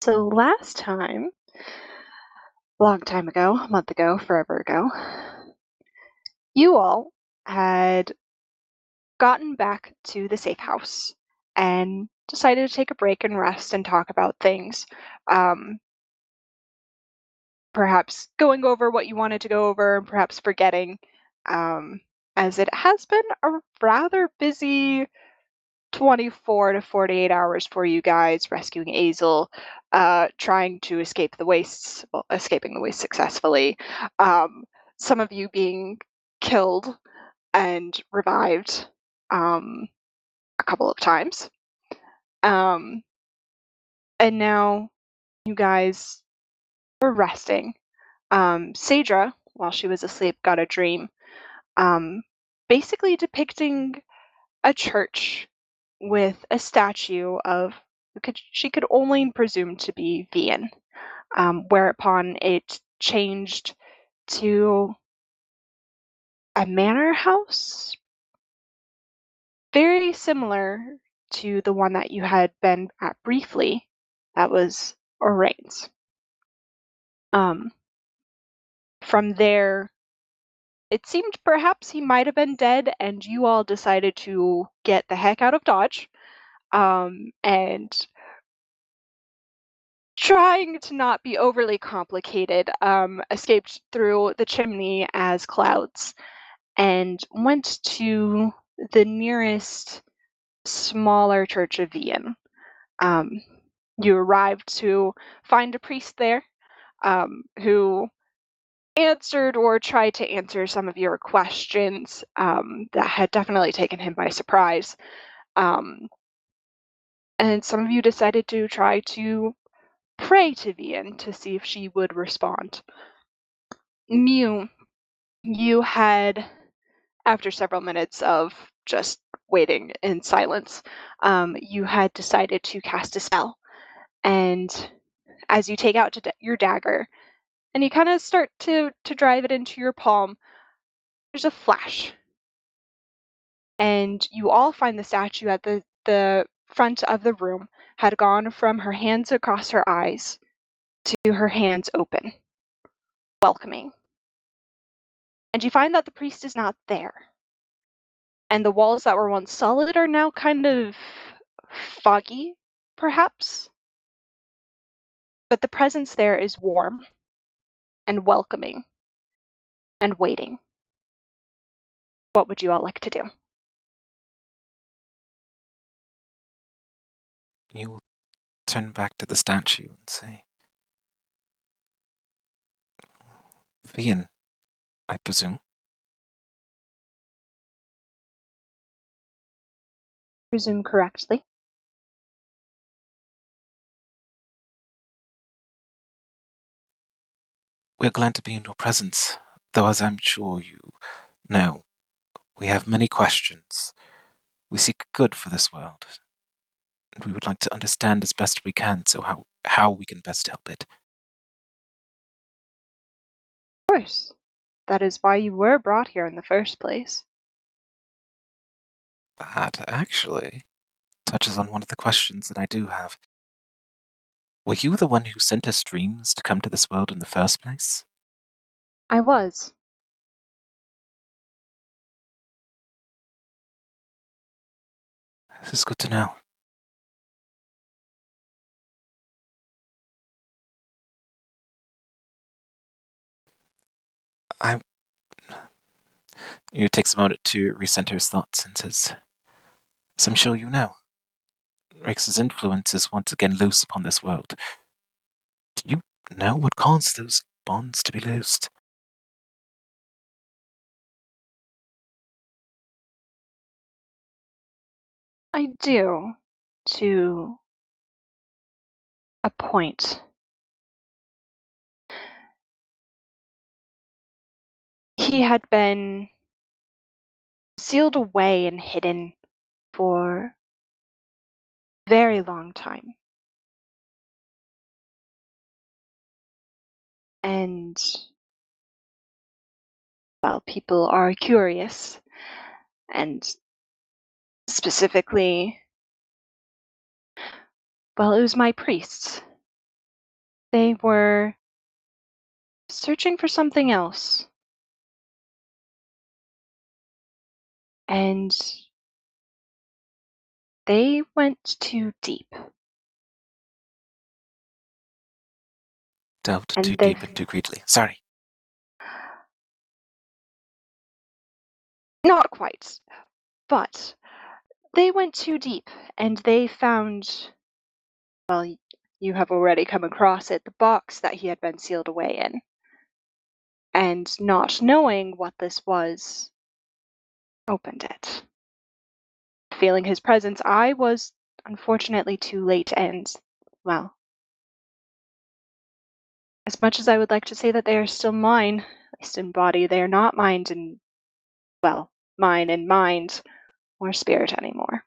So last time, a long time ago, a month ago, forever ago, you all had gotten back to the safe house and decided to take a break and rest and talk about things. Um, Perhaps going over what you wanted to go over, and perhaps forgetting, um, as it has been a rather busy 24 to 48 hours for you guys rescuing Azel, trying to escape the wastes, well, escaping the waste successfully. Um, some of you being killed and revived um, a couple of times. Um, and now you guys were resting. Sadra, while she was asleep, got a dream, um, basically depicting a church with a statue of she could only presume to be Vian, whereupon it changed to a manor house, very similar to the one that you had been at briefly. That was Oraine's. Um, from there, it seemed perhaps he might have been dead, and you all decided to get the heck out of Dodge. And trying to not be overly complicated, escaped through the chimney as clouds and went to the nearest smaller church of Vian. Um, you arrived to find a priest there, who answered or tried to answer some of your questions, that had definitely taken him by surprise. Um, and some of you decided to try to pray to Vian to see if she would respond. Mew, you had, after several minutes of just waiting in silence, you had decided to cast a spell. And as you take out your dagger and you kind of start to drive it into your palm, there's a flash. And you all find the statue at the front of the room had gone from her hands across her eyes to her hands open, welcoming. And you find that the priest is not there. And the walls that were once solid are now kind of foggy, perhaps. But the presence there is warm and welcoming and waiting. What would you all like to do? You'll turn back to the statue and say, Vian, I presume. Presume correctly. We're glad to be in your presence, though as I'm sure you know, we have many questions. We seek good for this world, and we would like to understand as best we can so how we can best help it. Of course. That is why you were brought here in the first place. That actually touches on one of the questions that I do have. Were you the one who sent us dreams to come to this world in the first place? I was. This is good to know. I He takes a moment to recenter his thoughts and says, as I'm sure you know, Rex's influence is once again loose upon this world. Do you know what caused those bonds to be loosed? I do. To a point. He had been sealed away and hidden for a very long time. And, well, people are curious. And specifically, well, it was my priests. they were searching for something else. And they went too deep. Delved too And they, deep and too greedily. Sorry. not quite, but they went too deep and they found, well, you have already come across it, the box that he had been sealed away in. And not knowing what this was, opened it. Feeling his presence, I was unfortunately too late and, well, as much as I would like to say that they are still mine, at least in body, they are not mine in, well, mine in mind or spirit anymore.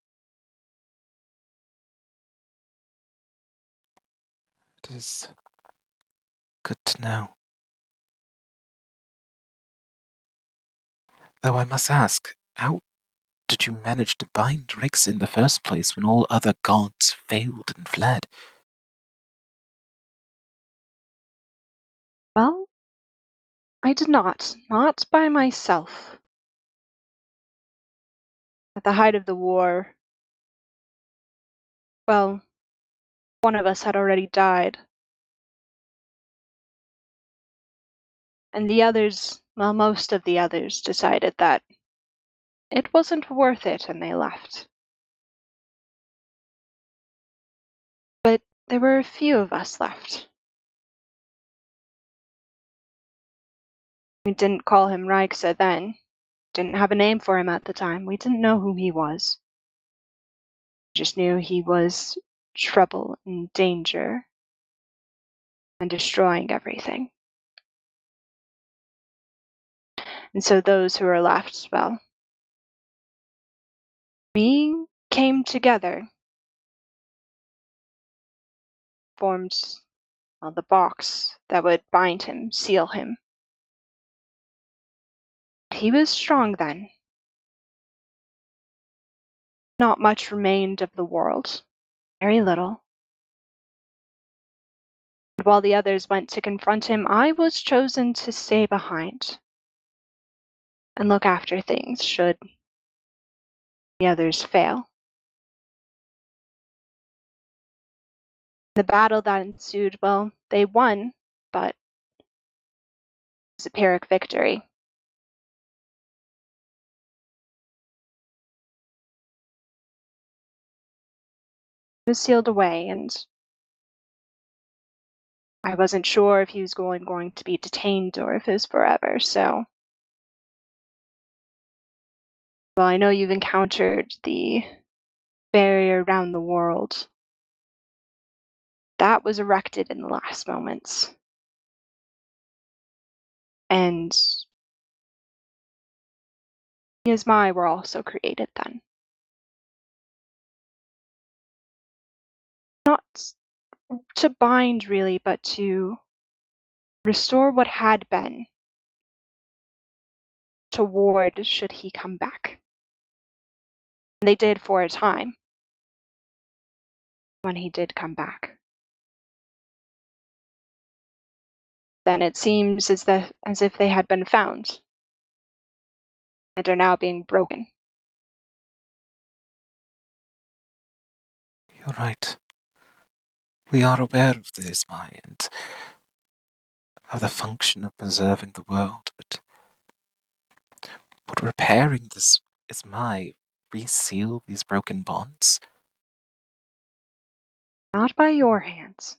It is good to know. Though I must ask, how did you manage to bind Rix in the first place when all other gods failed and fled? Well, I did not by myself. At the height of the war, well, one of us had already died. And the others, well, most of the others decided that it wasn't worth it and they left. But there were a few of us left. We didn't call him Reixa then, didn't have a name for him at the time. We didn't know who he was. We just knew he was trouble and danger and destroying everything. And so those who were left, well, we came together, formed, well, the box that would bind him, seal him. He was strong then. Not much remained of the world. Very little. And while the others went to confront him, I was chosen to stay behind and look after things should the others fail. The battle that ensued, well, they won, but it was a Pyrrhic victory. He was sealed away, and I wasn't sure if he was going to be detained or if it was forever, so. Well, I know you've encountered the barrier around the world. That was erected in the last moments. And Yasmai were also created then. Not to bind, really, but to restore what had been, to ward should he come back. And they did for a time, when he did come back. Then it seems as if they had been found, and are now being broken. You're right. We are aware of this, Mai, and of the function of preserving the world, but repairing this is my reseal these broken bonds. Not by your hands.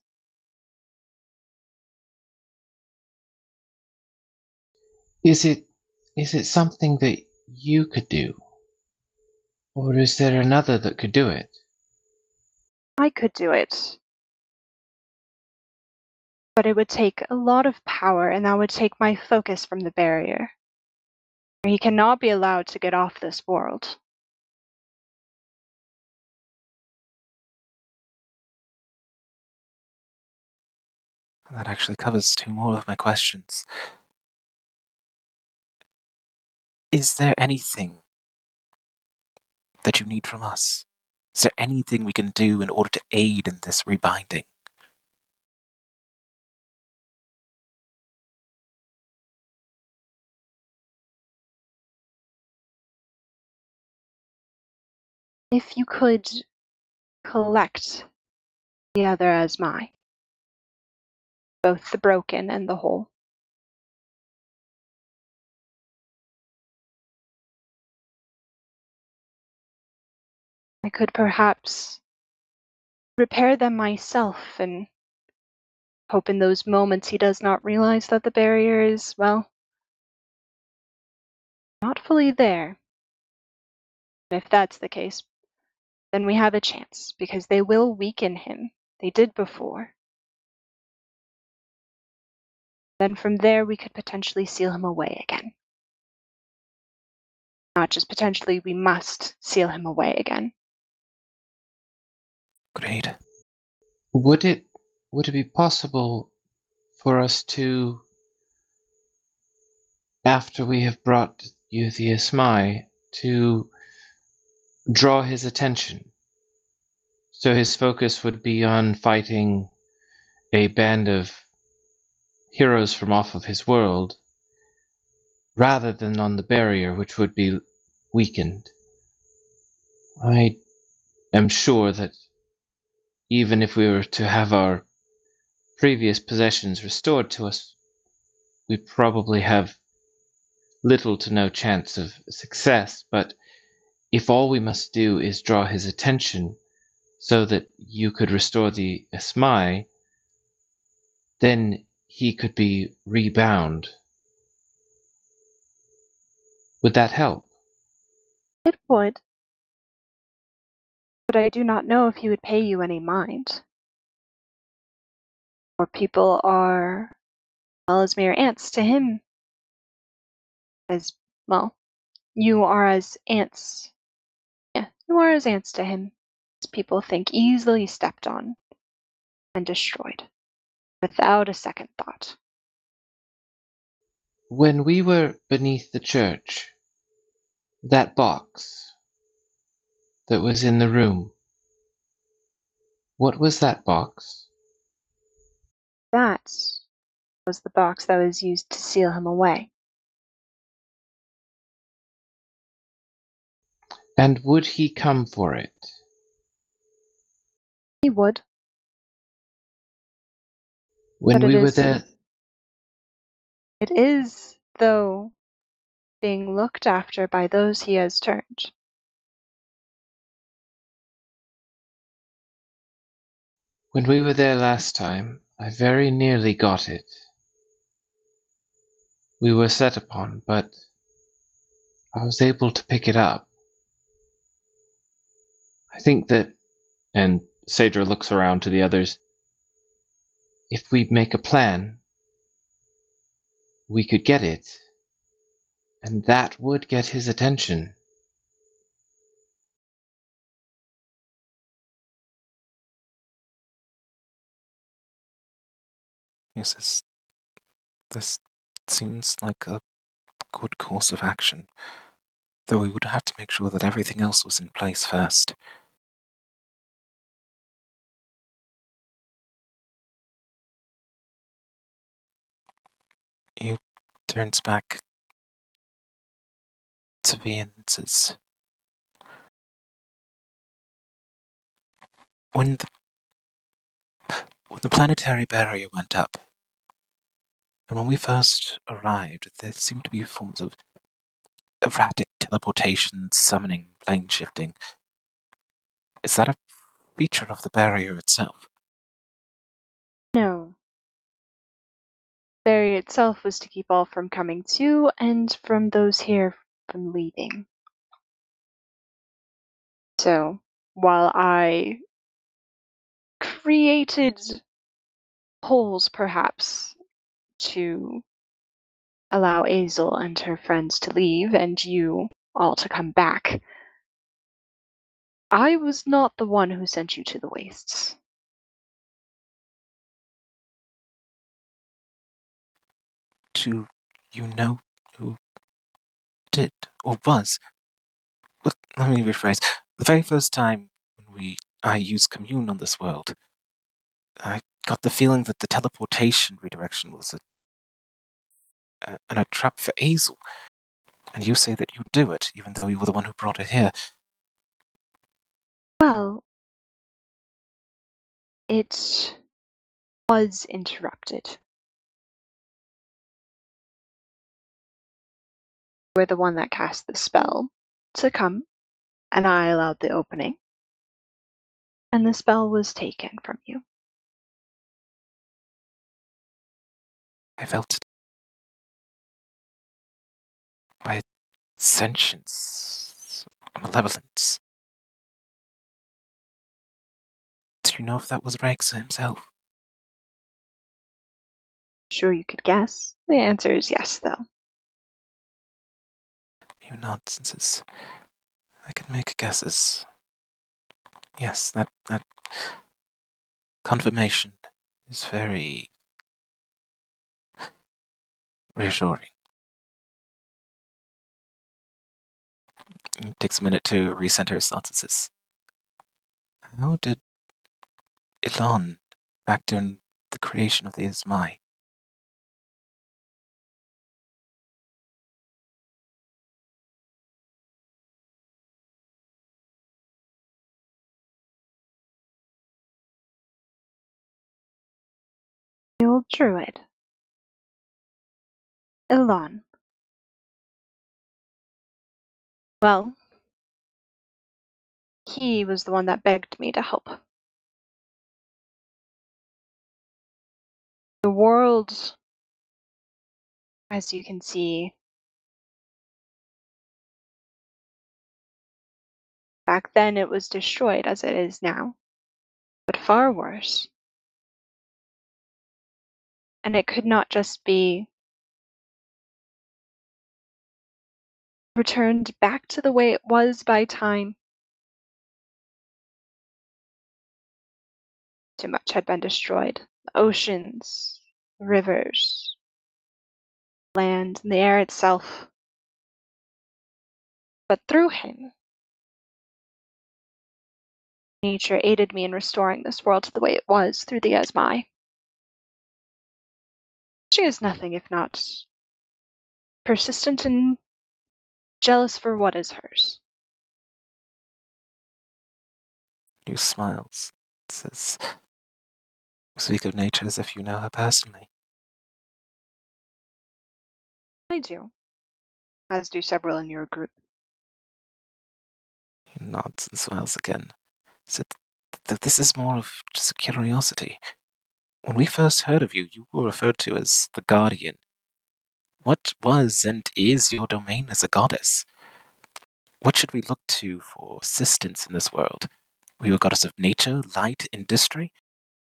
Is it something that you could do? Or is there another that could do it? I could do it. But it would take a lot of power, and that would take my focus from the barrier. He cannot be allowed to get off this world. That actually covers two more of my questions. Is there anything that you need from us? Is there anything we can do in order to aid in this rebinding? If you could collect the other Asmai, both the broken and the whole. I could perhaps repair them myself and hope in those moments he does not realize that the barrier is, well, not fully there. If that's the case, then we have a chance, because they will weaken him. They did before. Then from there we could potentially seal him away again. Not just potentially, we must seal him away again. Great. Would it be possible for us to, after we have brought you the Ismai, to draw his attention? So his focus would be on fighting a band of heroes from off of his world, rather than on the barrier, which would be weakened. I am sure that even if we were to have our previous possessions restored to us, we probably have little to no chance of success. But if all we must do is draw his attention so that you could restore the Esmai, then he could be rebound. Would that help? It would, but I do not know if he would pay you any mind. Or people are, well, as mere ants to him. As, well, you are as ants. Yeah, you are as ants to him. As people think, easily stepped on and destroyed, without a second thought. When we were beneath the church, that box that was in the room, what was that box? That was the box that was used to seal him away. And would he come for it? He would, When but we were there, it is, though, being looked after by those he has turned. when we were there last time, I very nearly got it. We were set upon, but I was able to pick it up. I think that, and Sadra looks around to the others, if we make a plan, we could get it. And that would get his attention. Yes, this seems like a good course of action, though we would have to make sure that everything else was in place first. He turns back to me and says, when the planetary barrier went up, and when we first arrived, there seemed to be forms of erratic teleportation, summoning, plane shifting. Is that a feature of the barrier itself? No. The barrier itself was to keep all from coming to, and from those here from leaving. So, while I created holes, perhaps, to allow Azel and her friends to leave, and you all to come back, I was not the one who sent you to the wastes. Do you know who did, or was? Well, let me rephrase. The very first time when I used commune on this world, I got the feeling that the teleportation redirection was a trap for Azel. And you say that you do it, even though you were the one who brought it here. Well, it was interrupted. You were the one that cast the spell to come, and I allowed the opening, and the spell was taken from you. I felt it by sentience, malevolence. Do you know if that was Rexa himself? Sure you could guess? The answer is yes, though. You nonsenses. I can make guesses. Yes, that confirmation is very reassuring. It takes a minute to recenter his thoughts and says, how did Ilan factor in the creation of the Ismai? The old druid. Ilan. Well, he was the one that begged me to help. The world, as you can see, back then it was destroyed as it is now, but far worse. And it could not just be returned back to the way it was by time. Too much had been destroyed. The oceans, rivers, land, and the air itself. But through him, nature aided me in restoring this world to the way it was through the Esmai. She is nothing if not persistent and jealous for what is hers. He smiles, says, speak of nature as if you know her personally. I do, as do several in your group. He nods and smiles again. Said that this is more of just a curiosity. When we first heard of you, you were referred to as the Guardian. What was and is your domain as a goddess? What should we look to for assistance in this world? Were you a goddess of nature, light, industry?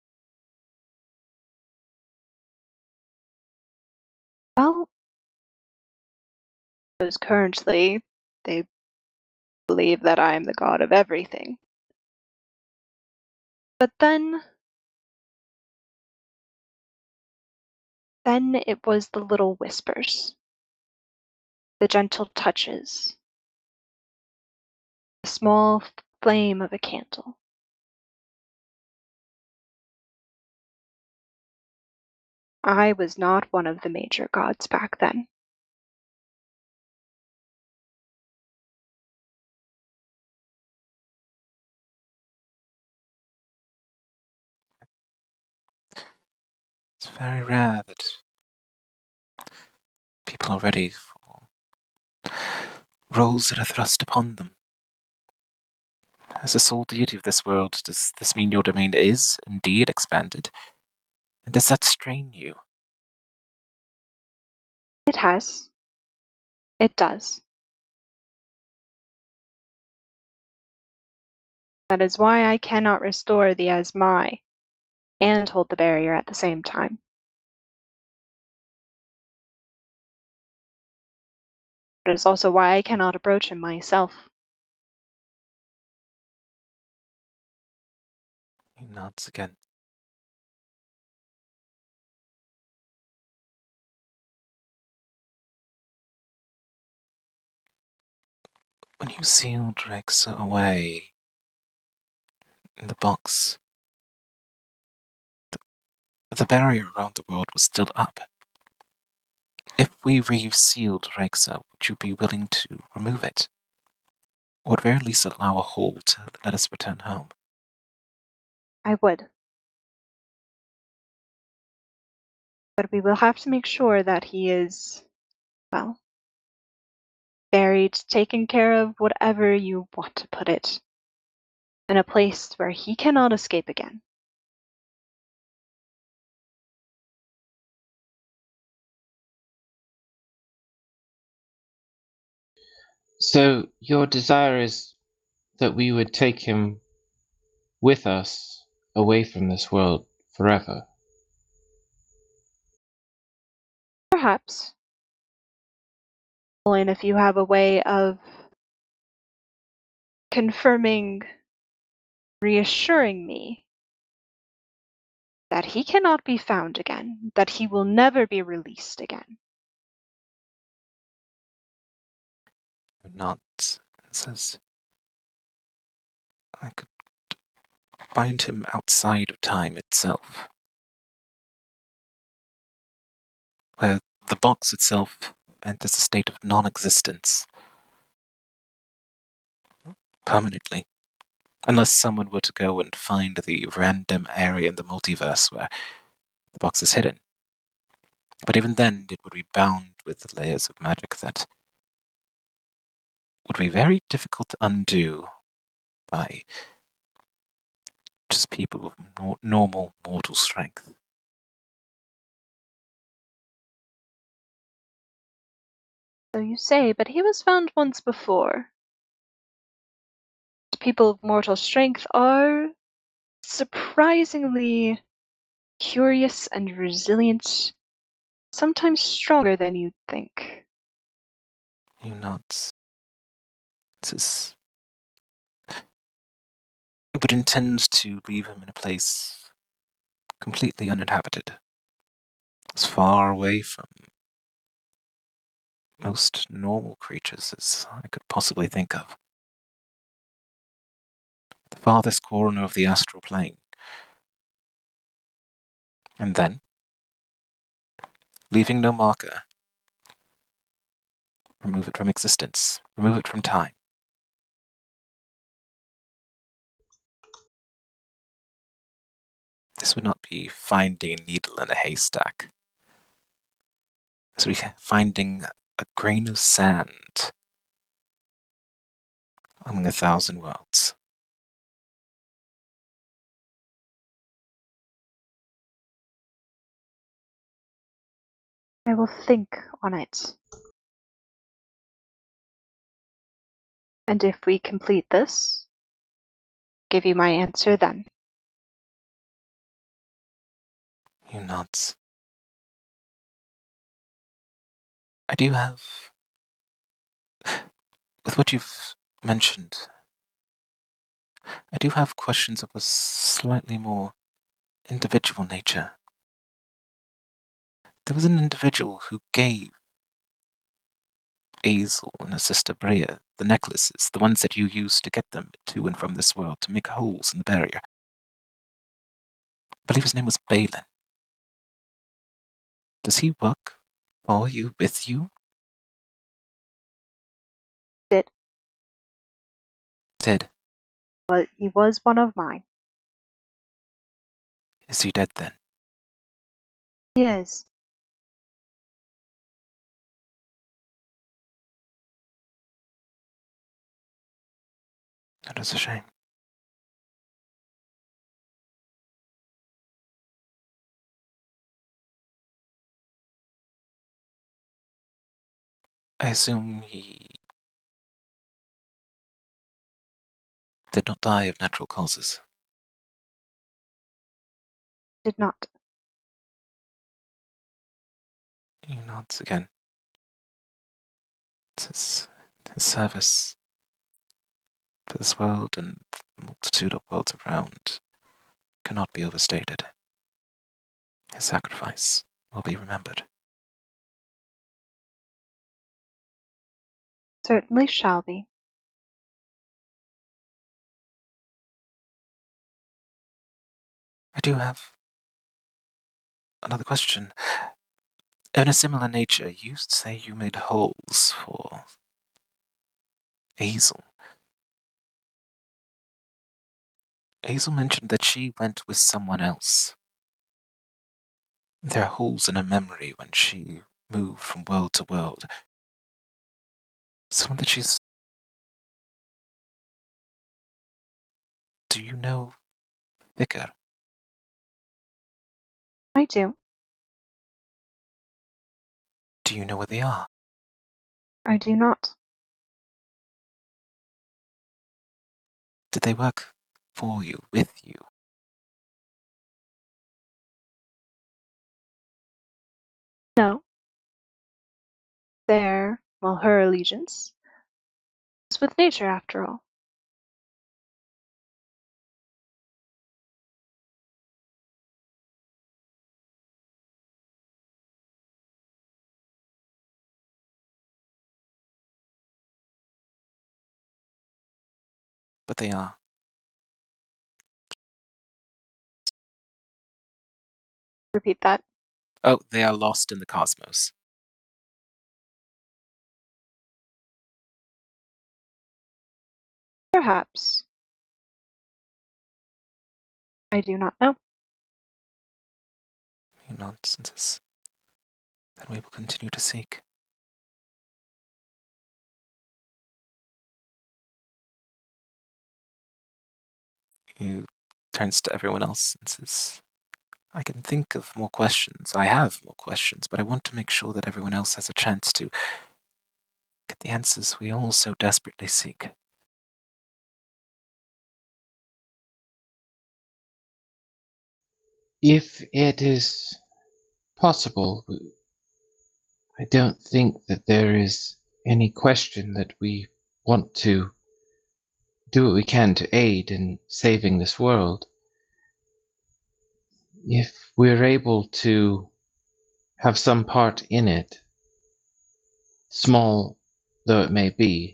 Well, because currently they believe that I am the god of everything. But then it was the little whispers, the gentle touches, the small flame of a candle. I was not one of the major gods back then. It's very rare that people are ready for roles that are thrust upon them. As the sole deity of this world, does this mean your domain is indeed expanded? And does that strain you? It has. It does. That is why I cannot restore the Asmai and hold the barrier at the same time. It is also why I cannot approach him myself. He nods again. When you sealed Rexa away in the box, the barrier around the world was still up. If we resealed Rexa, would you be willing to remove it? or at very least allow a hole to let us return home. I would. But we will have to make sure that he is, well, buried, taken care of, whatever you want to put it, in a place where he cannot escape again. So your desire is that we would take him with us away from this world forever. Perhaps. And if you have a way of confirming, reassuring me that he cannot be found again, that he will never be released again. Nods and says, I could find him outside of time itself, where the box itself enters a state of non-existence permanently, unless someone were to go and find the random area in the multiverse where the box is hidden. But even then, it would be bound with layers of magic that would be very difficult to undo by just people with normal mortal strength. So you say, but he was found once before. People of mortal strength are surprisingly curious and resilient, sometimes stronger than you'd think. You nods. But intends to leave him in a place completely uninhabited, as far away from most normal creatures as I could possibly think of. The farthest corner of the astral plane. And then, leaving no marker, remove it from existence, remove it from time. This would not be finding a needle in a haystack. This would be finding a grain of sand among 1,000 worlds. I will think on it. And if we complete this, give you my answer then. He nods. I do have, with what you've mentioned, I do have questions of a slightly more individual nature. There was an individual who gave Azel and her sister Brea the necklaces, the ones that you used to get them to and from this world, to make holes in the barrier. I believe his name was Balin. Does he work for you, with you? Did. Dead. Well, he was one of mine. Is he dead then? He is. That is a shame. I assume he did not die of natural causes. Did not. He nods again. It's his service for this world and the multitude of worlds around cannot be overstated. His sacrifice will be remembered. Certainly shall be. I do have another question. In a similar nature, you say you made holes for Hazel. Hazel mentioned that she went with someone else. There are holes in her memory when she moved from world to world. Someone that she's. Do you know Vicar? I do. Do you know where they are? I do not. Did they work for you, with you? No. There, well, her allegiance is with nature after all. But they are. Repeat that. Oh, they are lost in the cosmos. Perhaps. I do not know. You nonsense. Then we will continue to seek. He turns to everyone else and says, I can think of more questions. I have more questions, but I want to make sure that everyone else has a chance to get the answers we all so desperately seek. If it is possible, I don't think that there is any question that we want to do what we can to aid in saving this world. If we're able to have some part in it, small though it may be,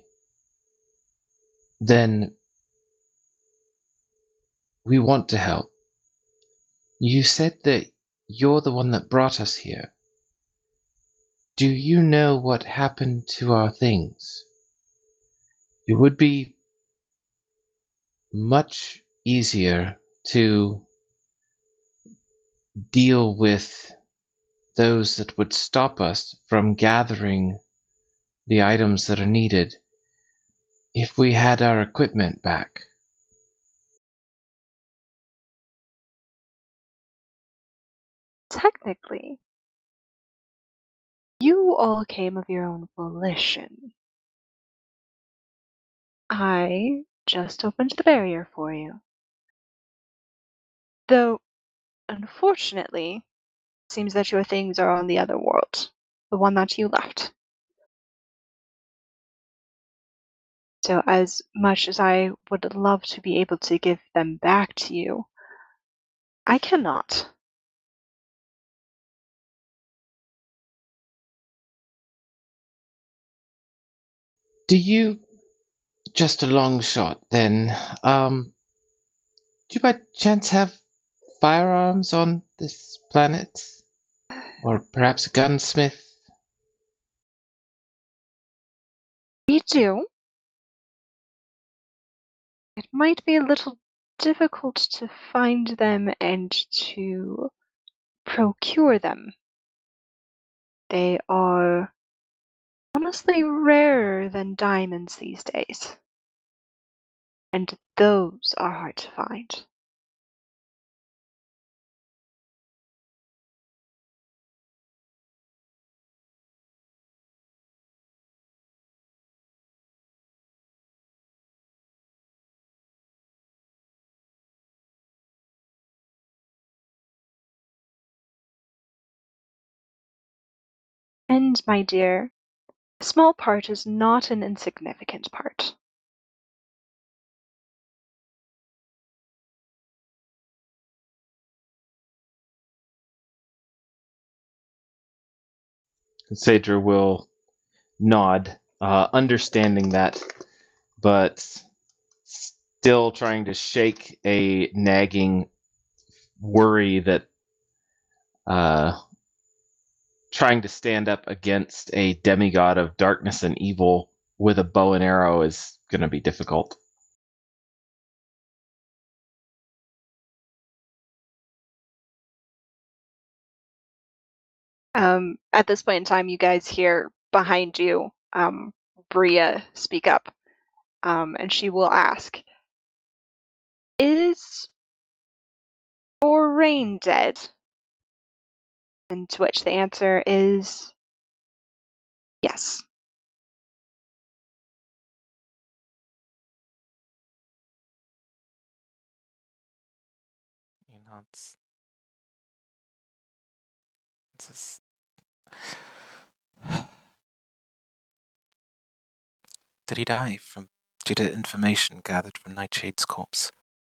then we want to help. You said that you're the one that brought us here. Do you know what happened to our things? It would be much easier to deal with those that would stop us from gathering the items that are needed if we had our equipment back. Technically, you all came of your own volition. I just opened the barrier for you. Though, unfortunately, it seems that your things are on the other world, the one that you left. So, as much as I would love to be able to give them back to you, I cannot. Do you, just a long shot then, do you by chance have firearms on this planet? Or perhaps a gunsmith? We do. It might be a little difficult to find them and to procure them. They are honestly rarer than diamonds these days. And those are hard to find. And, my dear, a small part is not an insignificant part. Sadra will nod, understanding that, but still trying to shake a nagging worry that trying to stand up against a demigod of darkness and evil with a bow and arrow is going to be difficult. At this point in time, you guys hear behind you Bria speak up, and she will ask, "Is Rain dead?" And to which the answer is yes. He nods. Says, did he die from due to information gathered from Nightshade's corpse?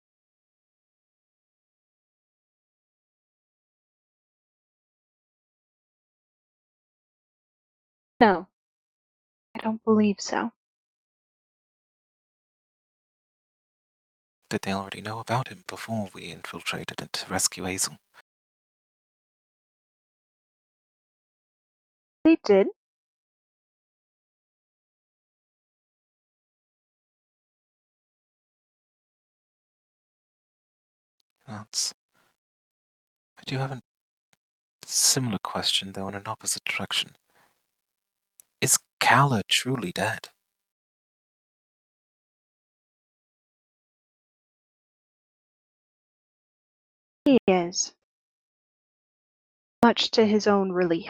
No, I don't believe so. Did they already know about him before we infiltrated it to rescue Hazel? They did. Nods. I do have a similar question, though in an opposite direction. Is Kala truly dead? He is. Much to his own relief.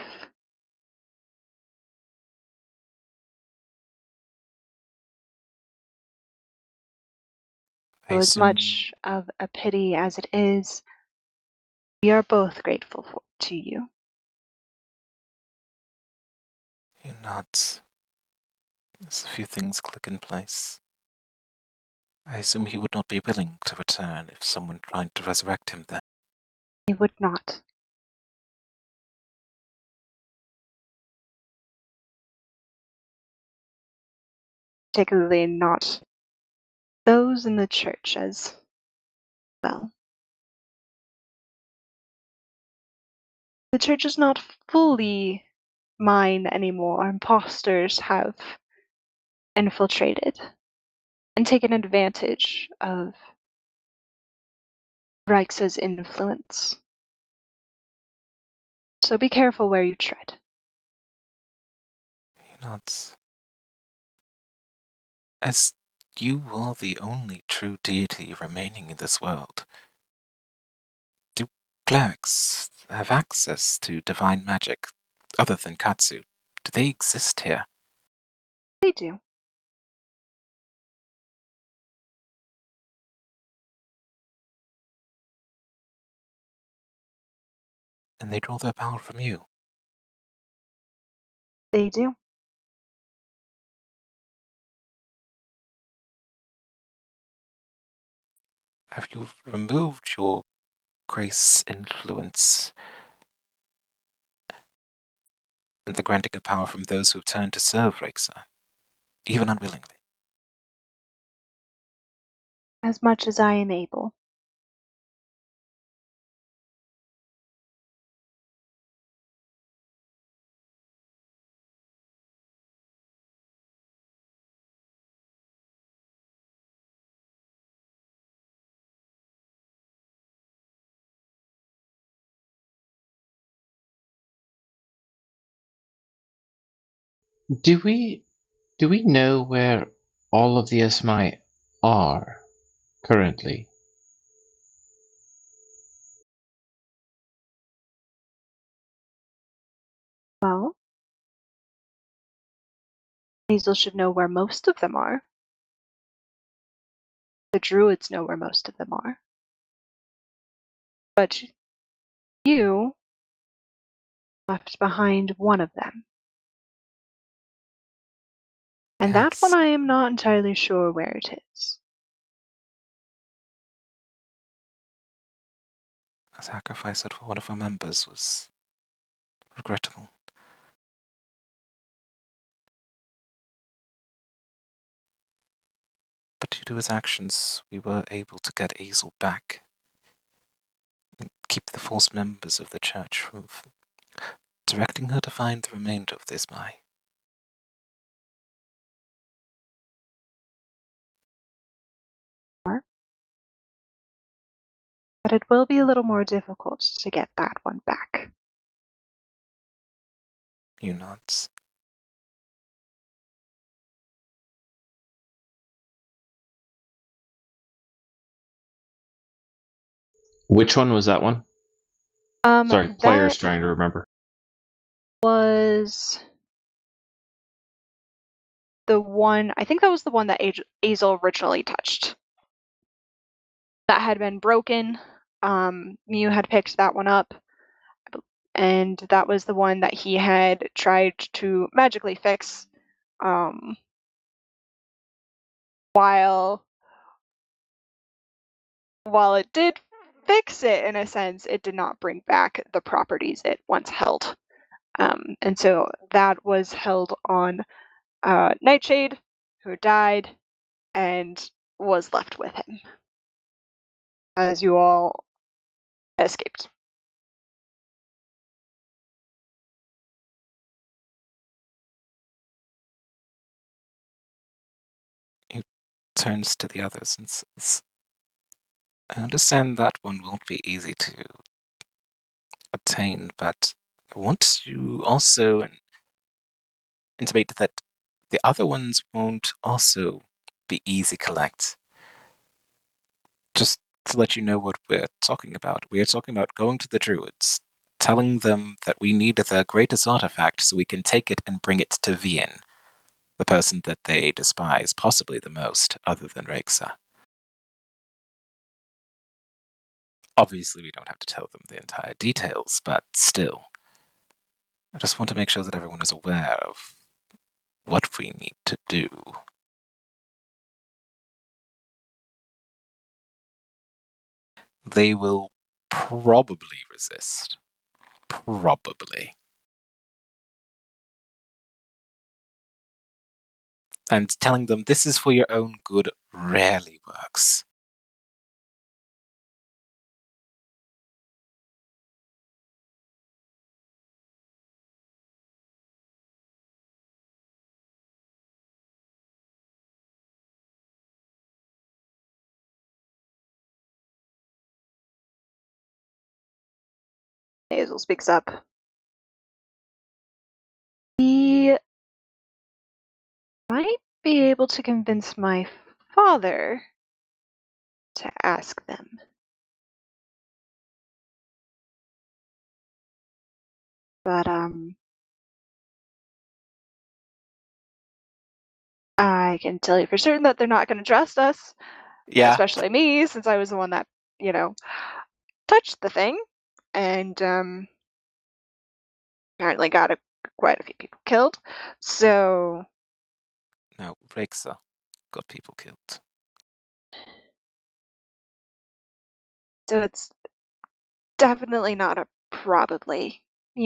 I So as assume much of a pity as it is, we are both grateful to you. he nods. As a few things click in place. I assume he would not be willing to return if someone tried to resurrect him then. He would not. Particularly not those in the church as well. The church is not fully mine anymore. Imposters have infiltrated and taken advantage of Rixa's influence. So be careful where you tread. He nods. As you are the only true deity remaining in this world, do clerics have access to divine magic other than Katsu? Do they exist here? They do. And they draw their power from you? They do. Have you removed your grace influence and the granting of power from those who have turned to serve Rixa, even unwillingly? As much as I am able. Do we know where all of the Asmai are currently? Well, Hazel should know where most of them are. The druids know where most of them are. But you left behind one of them. And that one Yes. I am not entirely sure where it is. A sacrifice for one of our members was regrettable. But due to his actions, we were able to get Hazel back and keep the false members of the church from directing her to find the remainder of this Mai. But it will be a little more difficult to get that one back. Mew nods. Which one was that one? Sorry, player's That trying to remember. was the one, I think that was the one that Azel originally touched. That had been broken. Mew had picked that one up, and that was the one that he had tried to magically fix. While it did fix it in a sense, it did not bring back the properties it once held. And so that was held on Nightshade, who died and was left with him as you all escaped. He turns to the others and says, I understand that one won't be easy to obtain, but I want to also intimate that the other ones won't also be easy to collect. Just to let you know what we're talking about. We are talking about going to the Druids, telling them that we need their greatest artifact so we can take it and bring it to Vian, the person that they despise possibly the most, other than Rexa. Obviously, we don't have to tell them the entire details, but still. I just want to make sure that everyone is aware of what we need to do. They will probably resist. Probably. And telling them this is for your own good rarely works. Azel speaks up. He might be able to convince my father to ask them. But I can tell you for certain that they're not going to trust us, Yeah. especially me, since I was the one that, touched the thing, and apparently got quite a few people killed. So No, Rexa got people killed. it's definitely not a probably,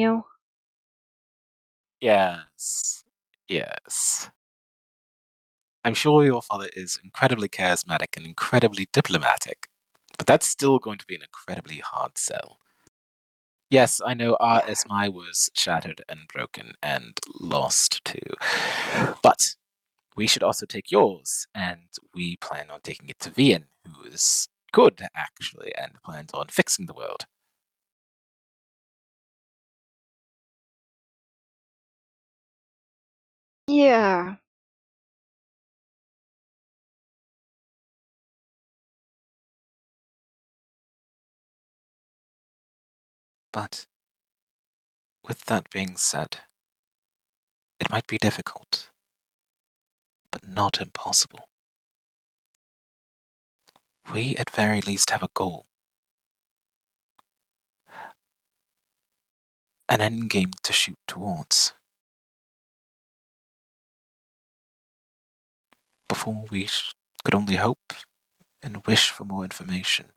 Yes. Yes. I'm sure your father is incredibly charismatic and incredibly diplomatic, but that's still going to be an incredibly hard sell. Yes, I know our Esmai was shattered and broken and lost too. But we should also take yours, and we plan on taking it to Vian, who is good, actually, and plans on fixing the world. Yeah. But with that being said, it might be difficult, but not impossible. We at very least have a goal. An endgame to shoot towards. Before we could only hope and wish for more information.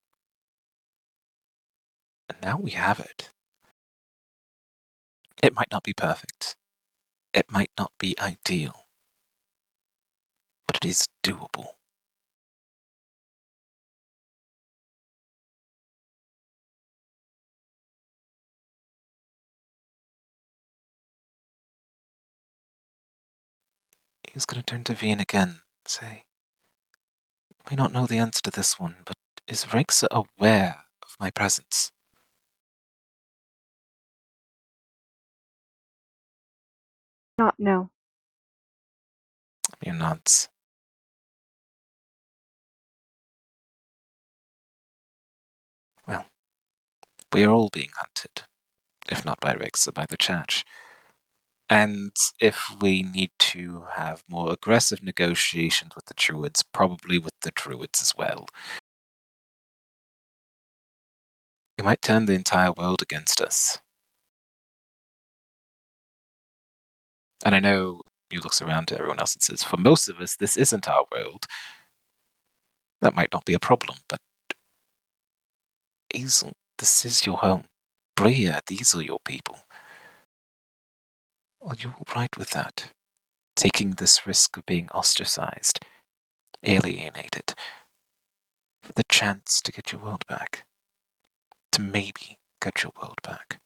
And now we have it. It might not be perfect. It might not be ideal. But it is doable. He's going to turn to Vian again and say, I may not know the answer to this one, but is Rexa aware of my presence? not know. You nods. Well, we are all being hunted, if not by Rixa, by the church. And if we need to have more aggressive negotiations with the Druids, probably with the Druids as well. We might turn the entire world against us. And I know he looks around to everyone else and says, for most of us, this isn't our world. That might not be a problem, but Hazel, this is your home. Bria, these are your people. Are you all right with that? Taking this risk of being ostracized, alienated, for the chance to get your world back. To maybe get your world back.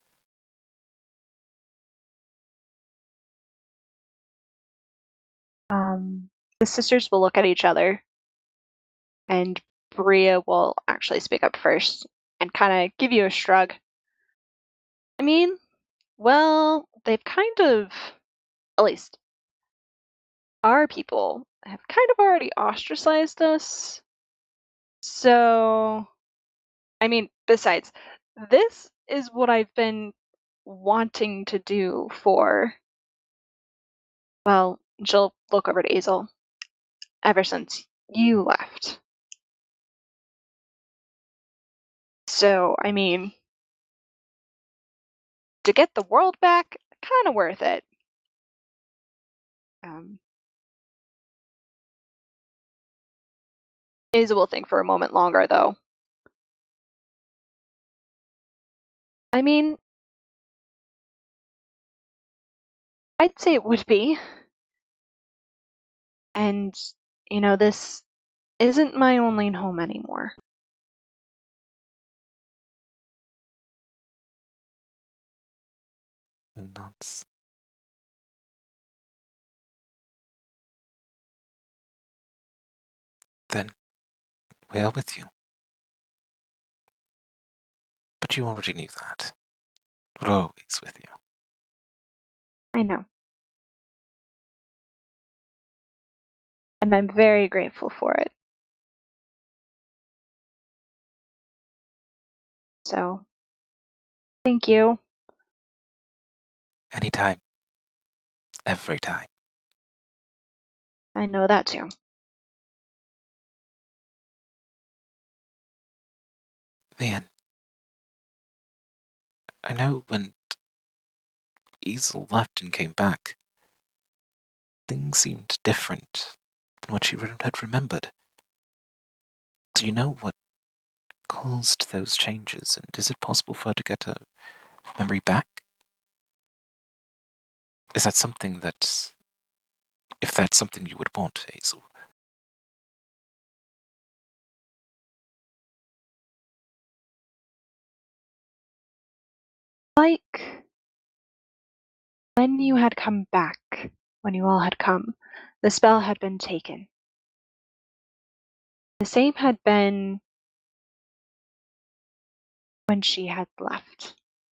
The sisters will look at each other, and Bria will actually speak up first and kind of give you a shrug. I mean, well, they've kind of, at least our people, have kind of already ostracized us. So, I mean, besides, this is what I've been wanting to do for, well, she'll look over to Azel, ever since you left. So, I mean, to get the world back, kind of worth it. Um, Azel will think for a moment longer, though. I mean, I'd say it would be. And, this isn't my only home anymore. And nods. Then we are with you. But you already knew that. We're always with you. I know. And I'm very grateful for it. So, thank you. Anytime. Every time. I know that too. Man, I know when Easel left and came back, things seemed different than what she had remembered. Do you know what caused those changes, and is it possible for her to get her memory back? Is that something that, if that's something you would want, Hazel? Like when you had come back, when you all had come, the spell had been taken. The same had been when she had left.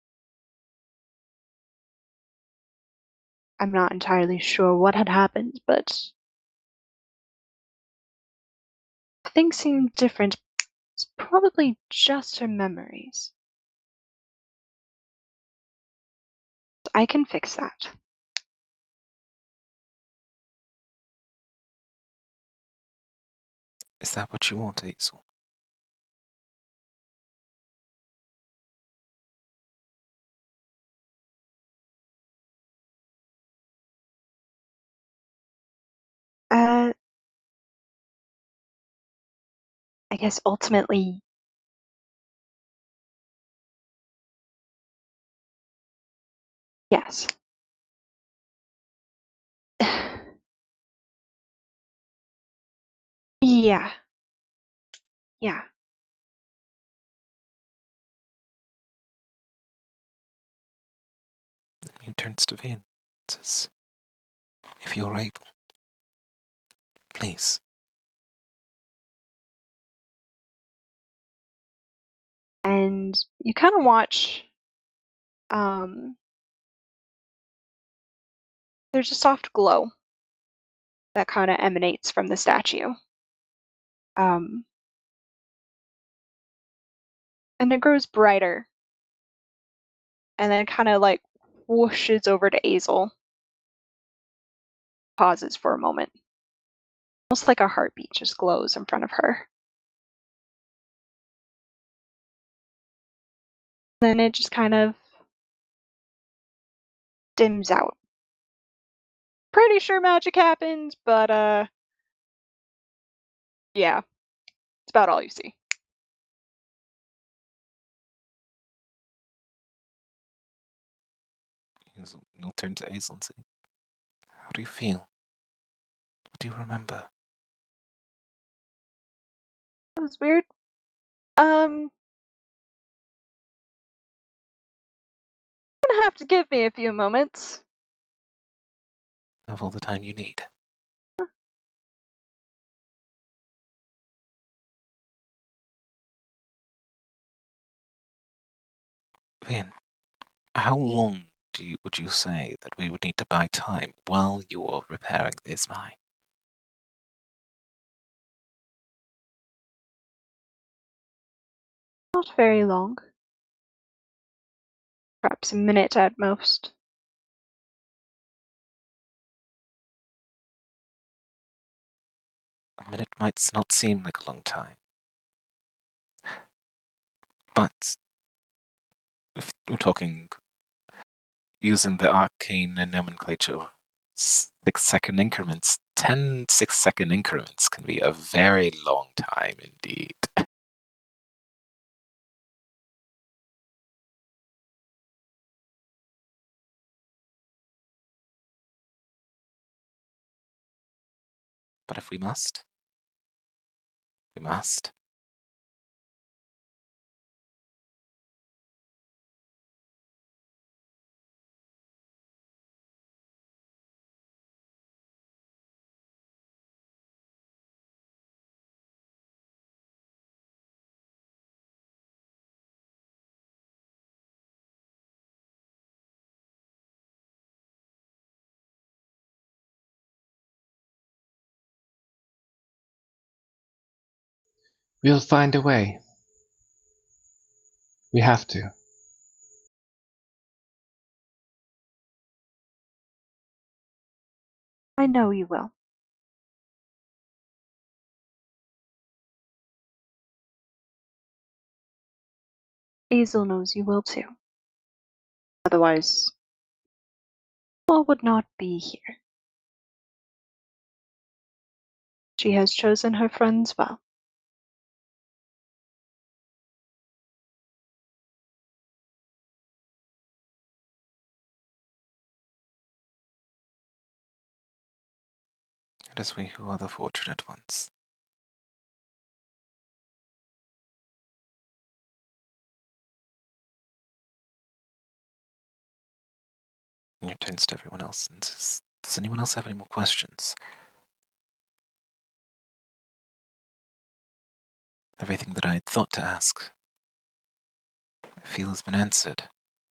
I'm not entirely sure what had happened, but things seemed different. It's probably just her memories. I can fix that. Is that what you want, Hazel? Uh, I guess ultimately, yes. Yeah, yeah. He turns to Vane and says, if you're able, please. And you kind of watch um, there's a soft glow that kind of emanates from the statue. Um, and it grows brighter and then kind of like whooshes over to Azel, pauses for a moment. Almost like a heartbeat just glows in front of her. Then it just kind of dims out. Pretty sure magic happens, but yeah, it's about all you see. You'll turn to Azel and say, "How do you feel? What do you remember?" That was weird. Gonna have to give me a few moments. Have all the time you need. Vian, how long would you say that we would need to buy time while you're repairing this mine? Not very long. Perhaps a minute at most. A minute might not seem like a long time, but if we're talking using the arcane nomenclature, 6-second increments, 10 6-second increments can be a very long time indeed. But if we must, we must. We'll find a way. We have to. I know you will. Azel knows you will too. Otherwise, Paul would not be here. She has chosen her friends well. It is we who are the fortunate ones. And he turns to everyone else and says, "Does anyone else have any more questions?" Everything that I had thought to ask, I feel has been answered.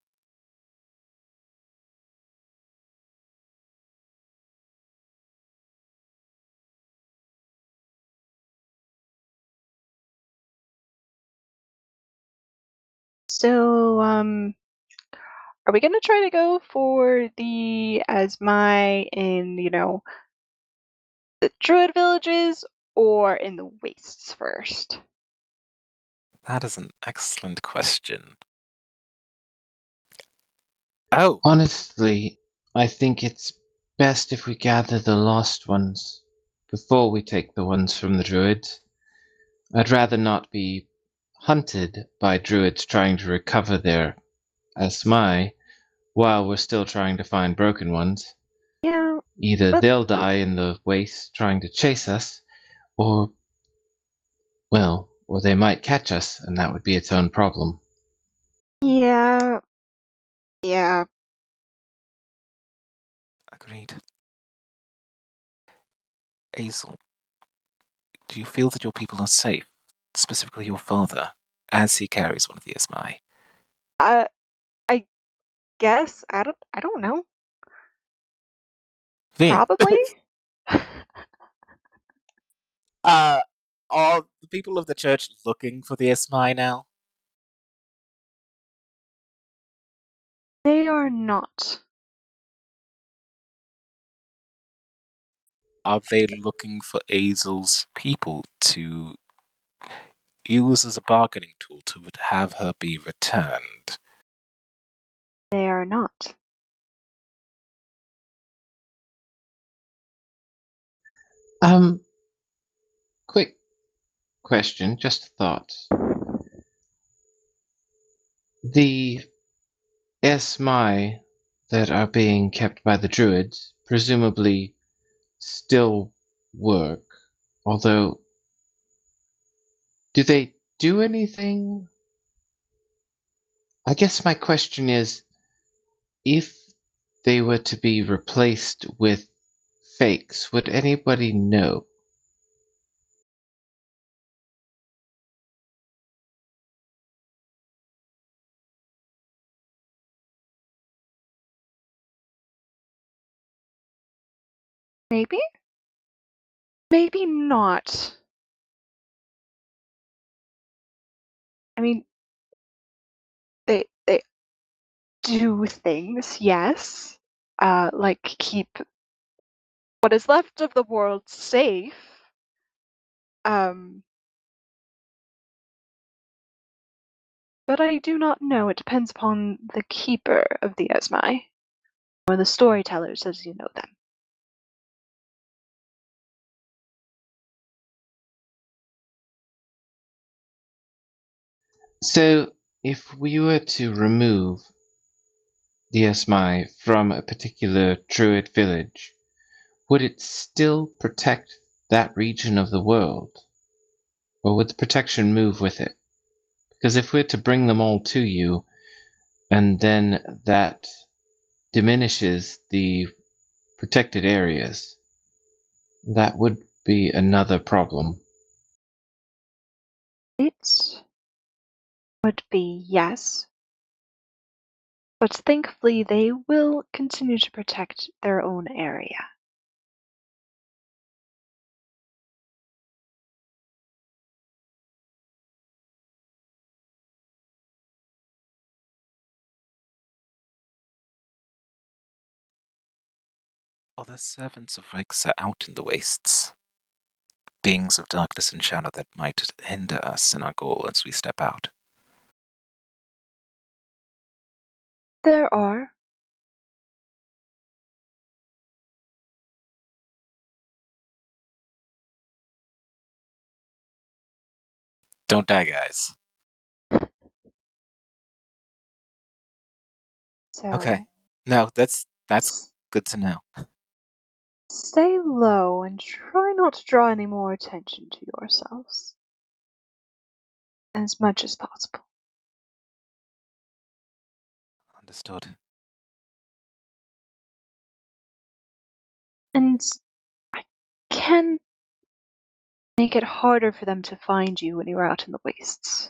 So, are we gonna try to go for the Asmai in, the Druid villages or in the wastes first? That is an excellent question. Oh, Honestly, I think it's best if we gather the lost ones before we take the ones from the druids. I'd rather not be hunted by druids trying to recover their Asmai while we're still trying to find broken ones. Yeah, Either but they'll die in the waste trying to chase us, or, well, or they might catch us, and that would be its own problem. yeah, yeah. agreed. Azel, do you feel that your people are safe, specifically your father, as he carries one of the Ismai? I guess I don't know. Veen. Probably. Are the people of the church looking for the Ismai now? They are not. Are they looking for Azel's people to use as a bargaining tool to have her be returned? They are not. Quick question, just a thought. The Esmai that are being kept by the druids presumably still work, although do they do anything? I guess my question is, if they were to be replaced with fakes, would anybody know? Maybe? Maybe not. I mean, they do things, yes. Like keep what is left of the world safe. But I do not know. It depends upon the keeper of the Esmai, or the storytellers as you know them. So, if we were to remove the Esmai from a particular druid village, would it still protect that region of the world? Or would the protection move with it? Because if we're to bring them all to you, and then that diminishes the protected areas, that would be another problem. It would be yes. But thankfully they will continue to protect their own area. Are the servants of Rexa out in the wastes? Beings of darkness and shadow that might hinder us in our goal as we step out? There are. Don't die, guys. So Okay. No, that's good to know. stay low and try not to draw any more attention to yourselves. As much as possible. Understood. And I can make it harder for them to find you when you're out in the wastes.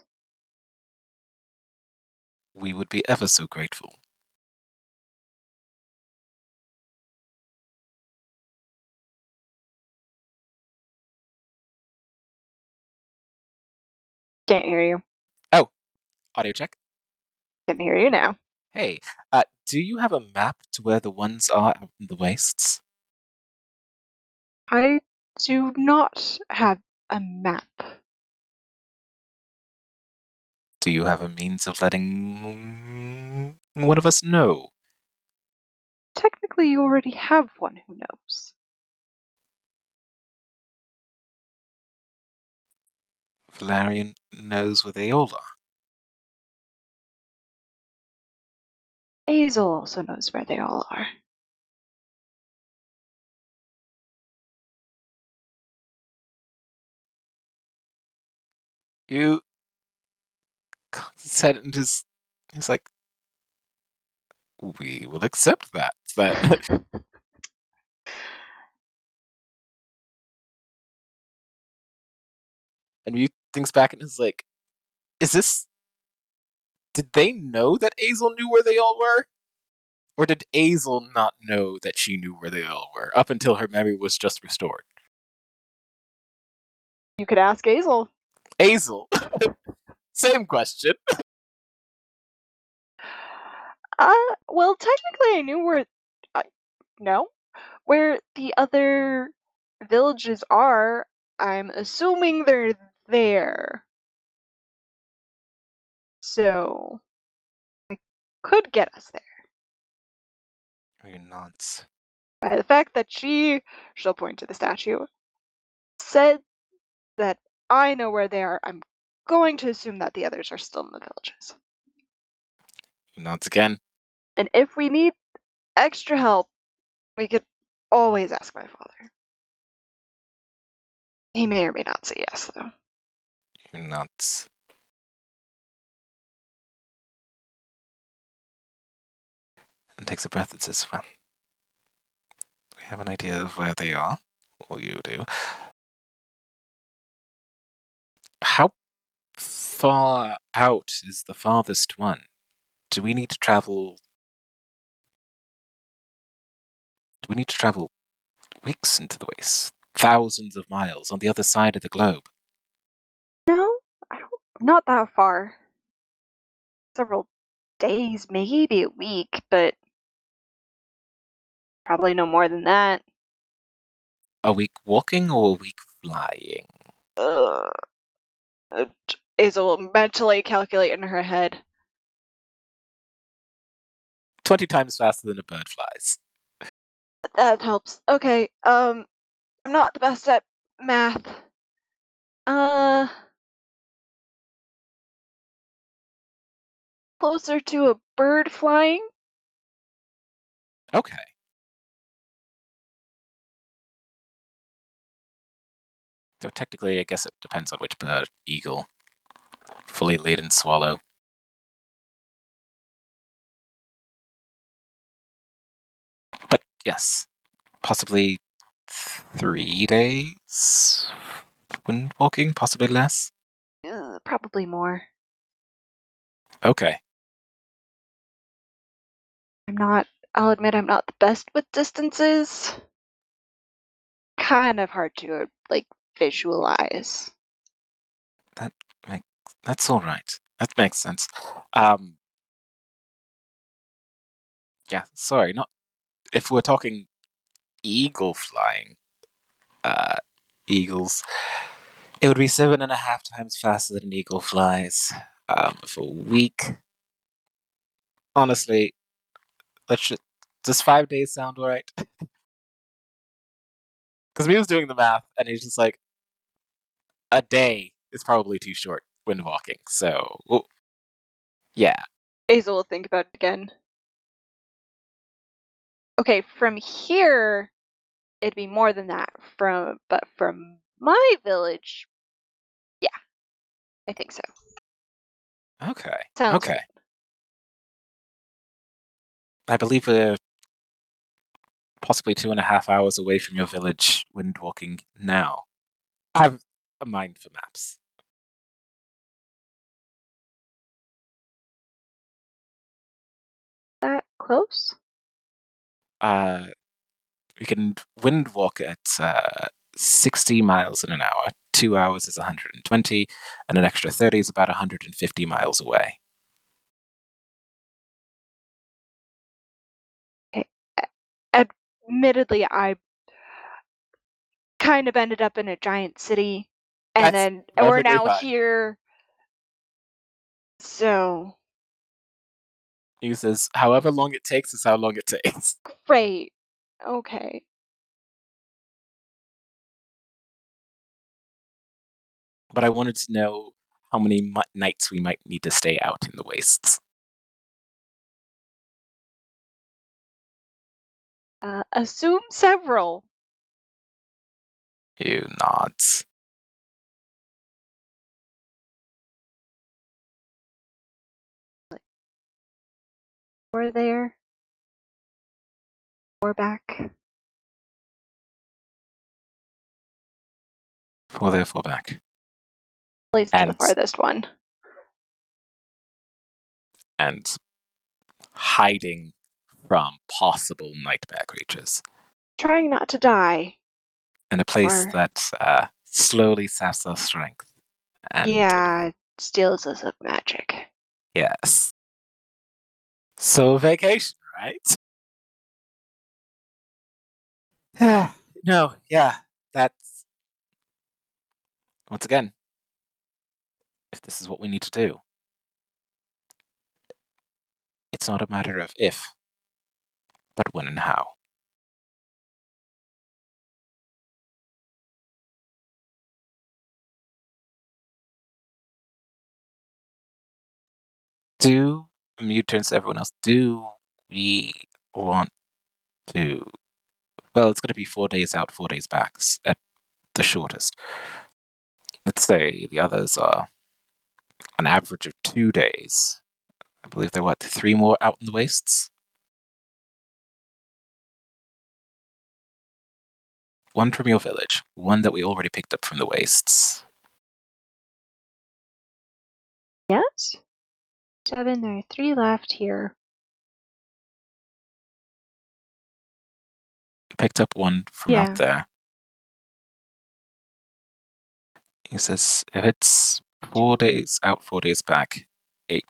We would be ever so grateful. Can't hear you. Oh, audio check. Can hear you now. Hey, do you have a map to where the ones are out in the wastes? I do not have a map. Do you have a means of letting one of us know? Technically, you already have one who knows. Valerian knows where they all are. Azel also knows where they all are. You said it just, he's like, we will accept that. That and you thinks back and is like, is this? Did they know that Azel knew where they all were? Or did Azel not know that she knew where they all were, up until her memory was just restored? You could ask Azel. Azel! Same question. Well, technically I knew where... no? Where the other villages are. I'm assuming they're there. So, I could get us there. You're nuts. By the fact that she'll point to the statue, said that I know where they are, I'm going to assume that the others are still in the villages. You're nuts again. And if we need extra help, we could always ask my father. He may or may not say yes, though. You're nuts. And takes a breath and says, well, we have an idea of where they are. Or you do. How far out is the farthest one? Do we need to travel weeks into the waste? Thousands of miles on the other side of the globe? No, not that far. Several days, maybe a week, but probably no more than that. A week walking or a week flying? Azel will mentally calculate in her head. 20 times faster than a bird flies. That helps. Okay, I'm not the best at math. Closer to a bird flying? Okay. So technically, I guess it depends on which bird. Eagle. Fully laden swallow. But yes, possibly 3 days when walking, possibly less. Probably more. Okay. I'll admit I'm not the best with distances. Kind of hard to, visualize. That's all right. That makes sense. Yeah, sorry, not if we're talking eagle flying, eagles, it would be 7.5 times faster than an eagle flies. For a week. Honestly, does 5 days sound all right? Because we was doing the math, and he's just like, a day is probably too short when walking. So, yeah. Azel will think about it again. Okay, from here, it'd be more than that. But from my village, yeah, I think so. Okay. Sounds Okay. right. I believe we're possibly 2.5 hours away from your village wind walking now. I have a mind for maps. That close? We can wind walk at 60 miles in an hour. 2 hours is 120, and an extra 30 is about 150 miles away. Okay. Admittedly, I kind of ended up in a giant city, and That's then we're perfectly now fine. here. So He says, however long it takes is how long it takes. great. Okay. But I wanted to know how many nights we might need to stay out in the wastes. Assume several. You nods. We're there. We're back. 4 there, 4 back. At least to the And farthest one. and hiding from possible nightmare creatures. Trying not to die. In a place Or- that slowly saps our strength. And Yeah, it steals us of magic. yes. So vacation, right? No, yeah, that's once again, if this is what we need to do, it's not a matter of if, but when and how. Do mutants, everyone else, do we want to? Well, it's going to be 4 days out, 4 days back at the shortest. Let's say the others are an average of 2 days. I believe there are, 3 more out in the wastes? One from your village, one that we already picked up from the wastes. Yes? 7, there are 3 left here. Picked up one from Yeah. out there. He says if it's 4 days out, 4 days back, 8.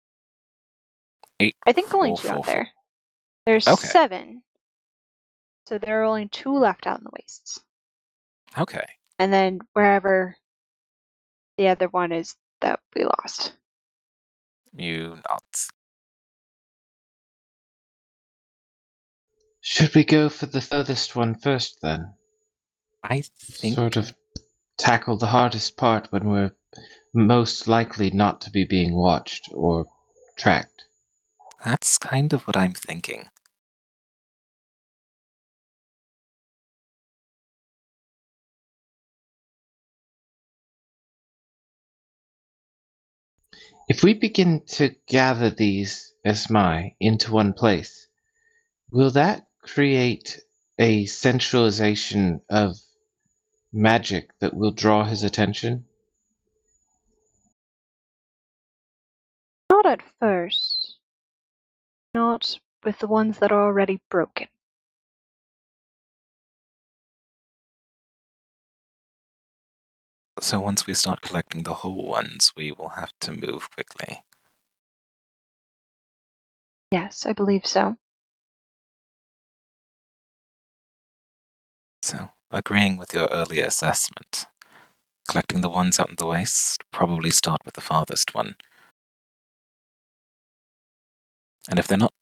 I think only 4, 2 4, out 4. there. There's Okay. 7. So there are only 2 left out in the wastes. Okay. And then wherever the other one is that we lost. You nods. Should we go for the furthest one first then? I think Sort of tackle the hardest part when we're most likely not to be being watched or tracked. that's kind of what I'm thinking. If we begin to gather these Esmai into one place, will that create a centralization of magic that will draw his attention? Not at first. Not with the ones that are already broken. So once we start collecting the whole ones, we will have to move quickly. Yes, I believe so. So, agreeing with your earlier assessment, collecting the ones out in the waste, probably start with the farthest one. And if they're not,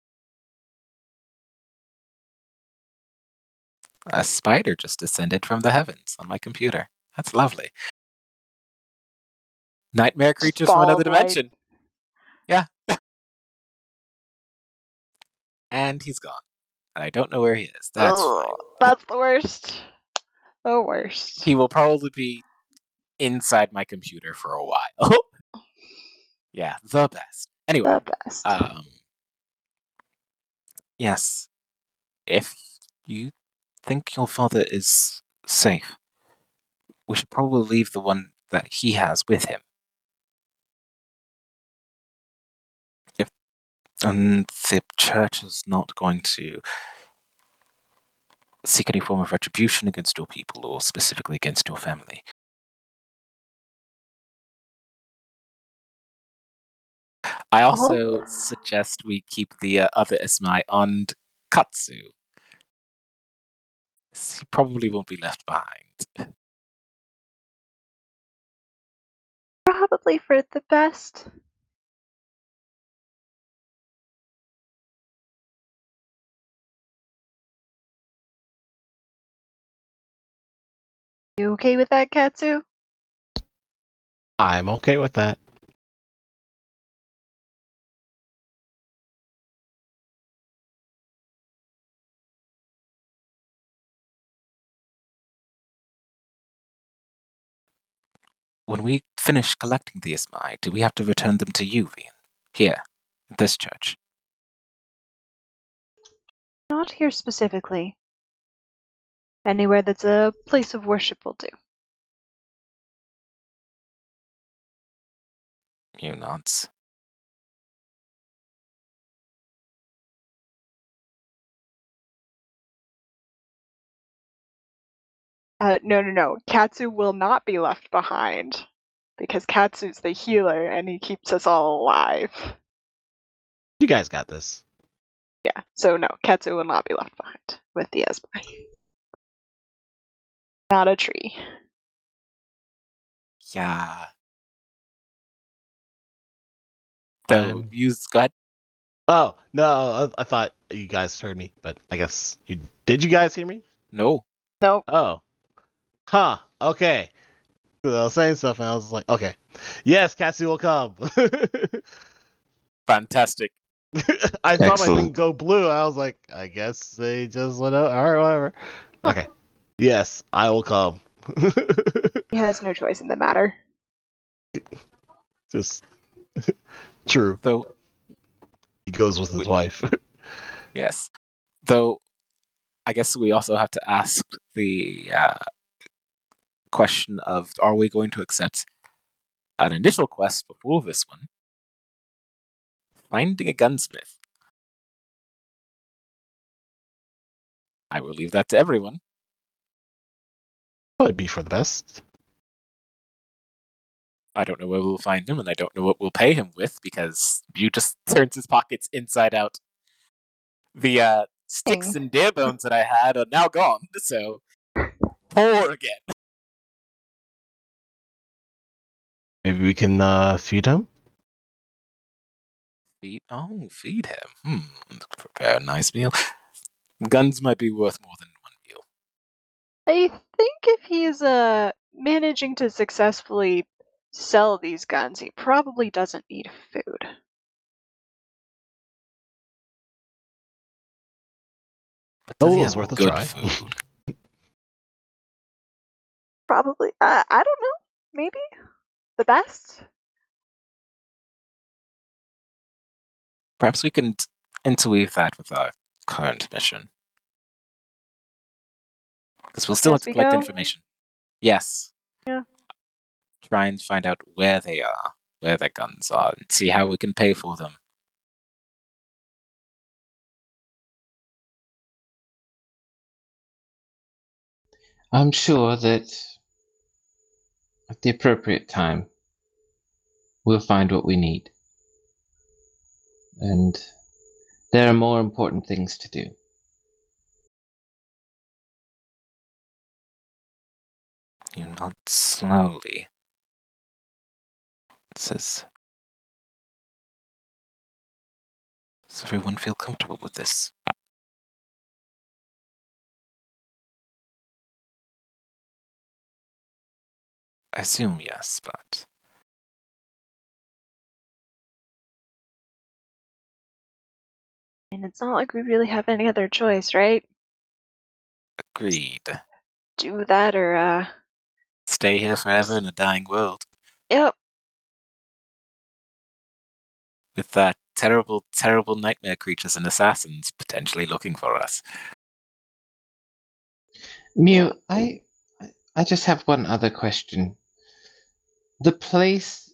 a spider just descended from the heavens on my computer. That's lovely. Nightmare creatures from another dimension. Yeah. And he's gone. And I don't know where he is. That's fine. That's the worst. The worst. He will probably be inside my computer for a while. Yeah, the best. Anyway, The best. yes, if you think your father is safe, we should probably leave the one that he has with him. If the church is not going to seek any form of retribution against your people or specifically against your family. I also suggest we keep the other Ismai on Katsu. He probably won't be left behind. Probably for the best. You okay with that, Katsu? I'm okay with that. When we finish collecting the Ismai, do we have to return them to you, Vian? Here, at this church? Not here specifically. Anywhere that's a place of worship will do. You nods. No. Katsu will not be left behind because Katsu's the healer and he keeps us all alive. You guys got this. Yeah, so no, Katsu will not be left behind with the Espai. Not a tree. Yeah. So, go ahead. Oh, no, I thought you guys heard me, but I guess you did. You guys hear me? No. Nope. Oh. Huh. Okay. I was saying stuff and I was like, okay. Yes, Katsu will come. Fantastic. I saw my thing Excellent. go blue. I was like, I guess they just went out. All right, whatever. Okay. Yes, I will come. He has no choice in the matter. Just true. So, He goes with his wife. yes. Though, I guess we also have to ask the question of, are we going to accept an initial quest before this one? Finding a gunsmith. I will leave that to everyone. Probably be for the best. I don't know where we'll find him, and I don't know what we'll pay him with, because Mew just turns his pockets inside out. The sticks and deer bones that I had are now gone, so poor again. Maybe we can feed him. Feed him. Prepare a nice meal. Guns might be worth more than one meal. I think if he's managing to successfully sell these guns, he probably doesn't need food. But does he It's have worth a good try. food? Probably. I don't know. Maybe the best. Perhaps we can interweave that with our current mission. Because we'll still have As to we collect go? information. Yes. Yeah. Try and find out where they are, where their guns are, and see how we can pay for them. I'm sure that at the appropriate time, we'll find what we need. And there are more important things to do. You nod slowly. It says, does everyone feel comfortable with this? I assume yes, but And it's not like we really have any other choice, right? agreed. Do that or Stay here forever in a dying world. Yep. With that terrible, terrible nightmare creatures and assassins potentially looking for us. Mew, I just have one other question. The place,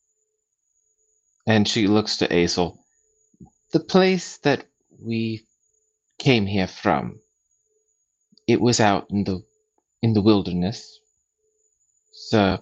and she looks to Azel, the place that we came here from, it was out in the wilderness. So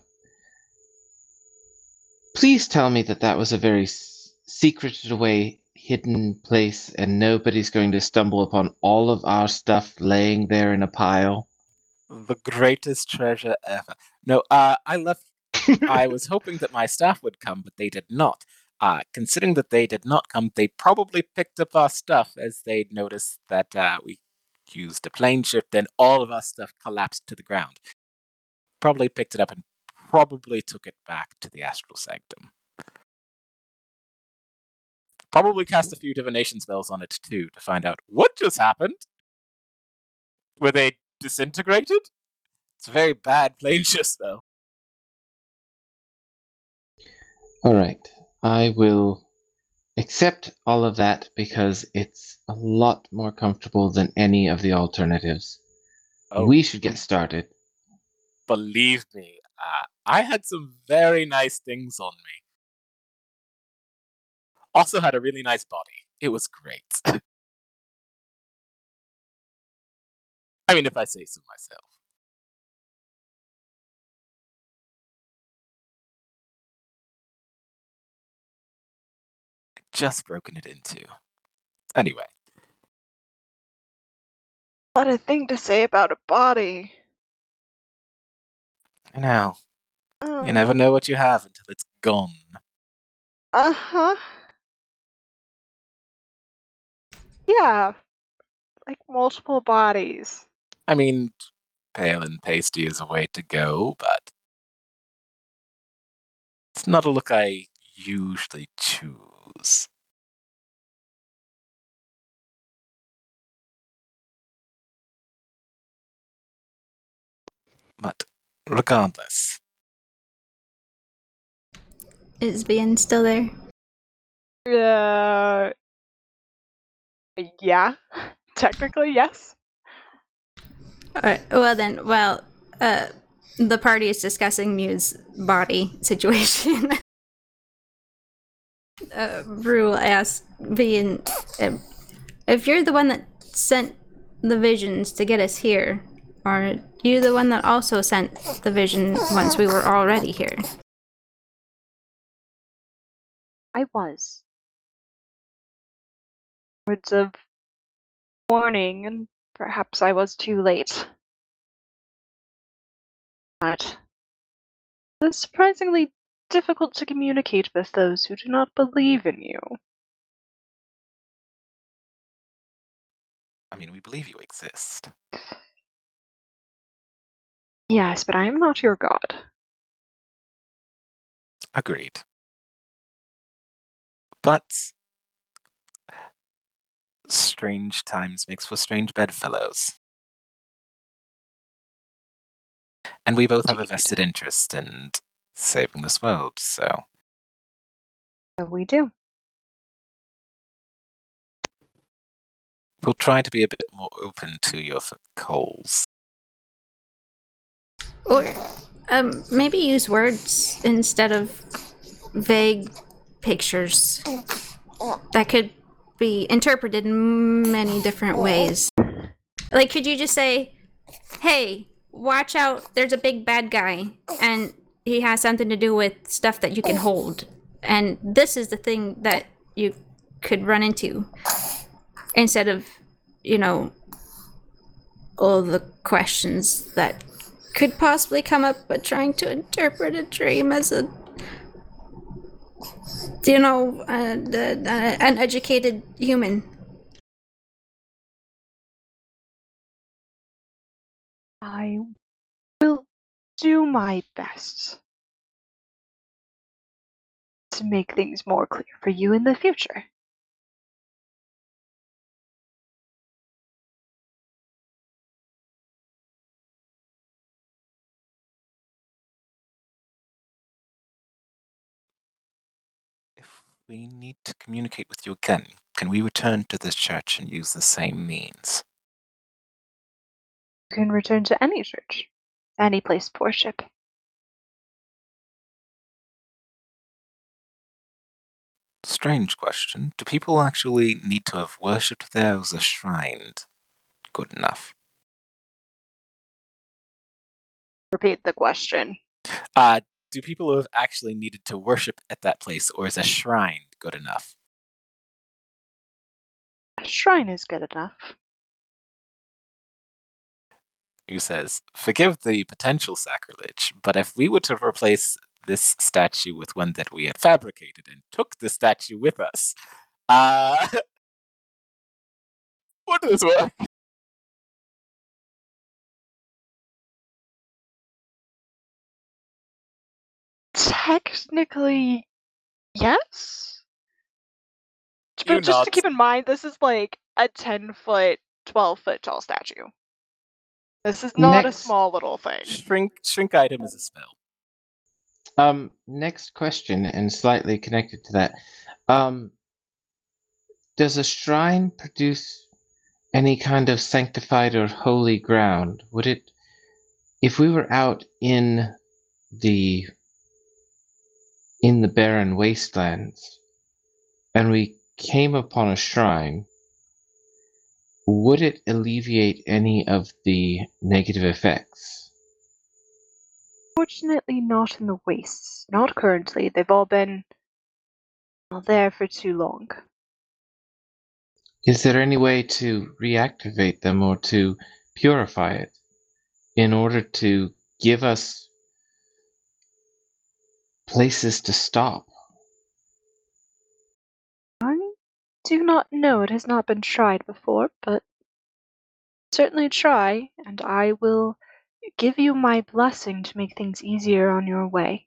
please tell me that that was a very secreted away, hidden place, and nobody's going to stumble upon all of our stuff laying there in a pile. The greatest treasure ever. No, I left. I was hoping that my staff would come, but they did not. Considering that they did not come, they probably picked up our stuff as they noticed that we used a plane shift and all of our stuff collapsed to the ground. Probably picked it up and probably took it back to the Astral Sanctum. Probably cast a few divination spells on it too to find out what just happened. Were they disintegrated? It's a very bad plane shift, though. All right. I will accept all of that because it's a lot more comfortable than any of the alternatives. Oh. We should get started. Believe me, I had some very nice things on me. Also had a really nice body. It was great. I mean, if I say so myself. just broken it into. Anyway. What a thing to say about a body. I know. Oh. You never know what you have until it's gone. Uh-huh. Yeah. Like multiple bodies. I mean, pale and pasty is a way to go, but it's not a look I usually choose. But regardless. Is Vian still there? Yeah. Technically, yes. Alright, well then, the party is discussing Mew's body situation. Rue asks Vian, if you're the one that sent the visions to get us here, are you the one that also sent the vision once we were already here? I was. Words of warning, and perhaps I was too late. But it's surprisingly difficult to communicate with those who do not believe in you. I mean, we believe you exist. Yes, but I am not your god. Agreed. But strange times makes for strange bedfellows. And we both have a vested interest in saving this world, so. So we do. We'll try to be a bit more open to your calls. Or, maybe use words instead of vague pictures. That could be interpreted in many different ways. Like, could you just say, hey, watch out, there's a big bad guy, and he has something to do with stuff that you can hold. And this is the thing that you could run into. Instead of, all the questions that could possibly come up, but trying to interpret a dream as an educated human. I will do my best to make things more clear for you in the future. If we need to communicate with you again, can we return to this church and use the same means? You can return to any church, any place of worship. Strange question. Do people actually need to have worshipped there, or was a shrine good enough? Repeat the question. Do people have actually needed to worship at that place, or is a shrine good enough? A shrine is good enough. Who says, forgive the potential sacrilege, but if we were to replace this statue with one that we had fabricated and took the statue with us, would this work? Technically, yes. You But just to nod. keep in mind, this is like a 10-foot, 12-foot tall statue. This is not a small little thing. Shrink item is a spell. Next question, and slightly connected to that. Does a shrine produce any kind of sanctified or holy ground? Would it, if we were out in the barren wastelands and we came upon a shrine, would it alleviate any of the negative effects? Fortunately, not in the wastes. Not currently. They've all been Not there for too long. Is there any way to reactivate them or to purify it in order to give us places to stop? I do not know. It has not been tried before, but certainly try, and I will give you my blessing to make things easier on your way.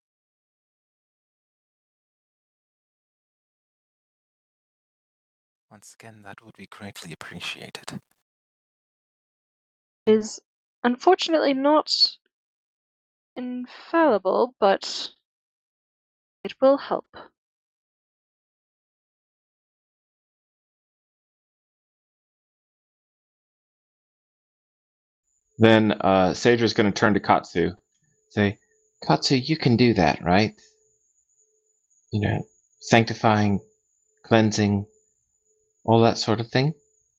Once again, that would be greatly appreciated. It is unfortunately not infallible, but it will help. Then Sadra's going to turn to Katsu. Say, Katsu, you can do that, right? You know, sanctifying, cleansing, all that sort of thing.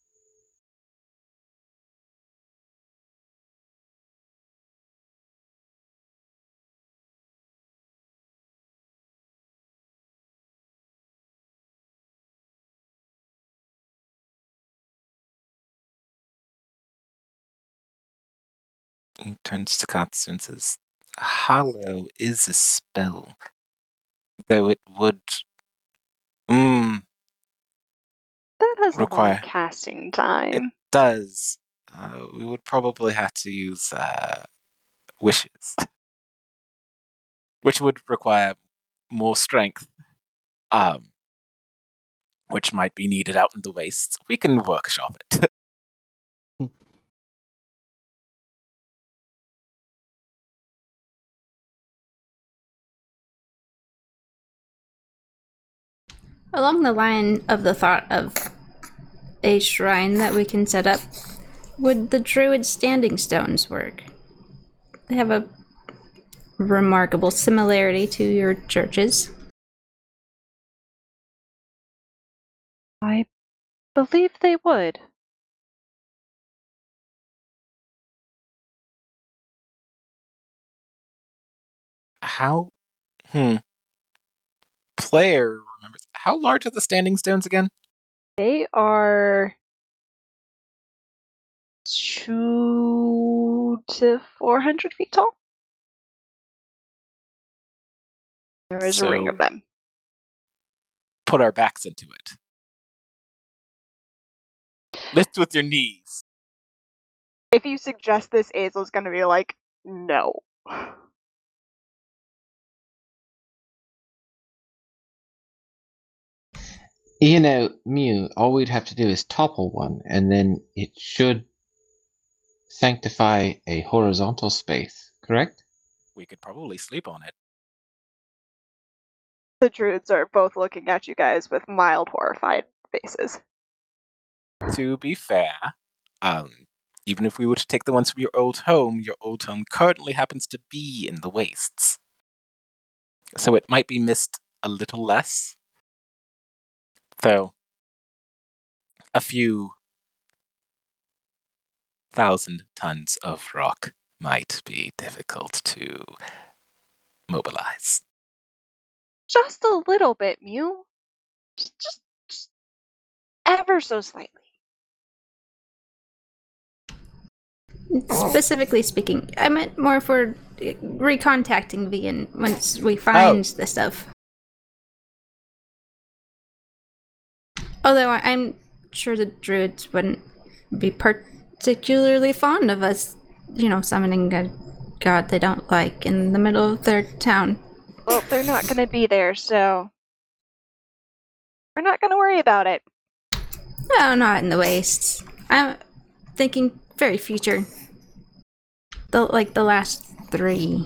He turns to Katsu and says, Hallow is a spell, though it would That has a lot require. of casting It time. does. We would probably have to use wishes, which would require more strength, which might be needed out in the wastes. We can workshop it. Along the line of the thought of a shrine that we can set up, would the druid standing stones work? They have a remarkable similarity to your churches. I believe they would. How? Player remembers. How large are the standing stones again? They are 200 to 400 feet tall. There is a ring of them. Put our backs into it. Lift with your knees. If you suggest this, Azel's going to be like, no. You know, Mew, all we'd have to do is topple one, and then it should sanctify a horizontal space, correct? We could probably sleep on it. The druids are both looking at you guys with mild, horrified faces. To be fair, even if we were to take the ones from your old home currently happens to be in the wastes. So it might be missed a little less. Though, a few thousand tons of rock might be difficult to mobilize. Just a little bit, Mew. Just ever so slightly. Specifically speaking, I meant more for recontacting Vian once we find the stuff. Although I'm sure the druids wouldn't be particularly fond of us, summoning a god they don't like in the middle of their town. Well, they're not going to be there, so we're not going to worry about it. No, not in the wastes. I'm thinking very future. The last 3.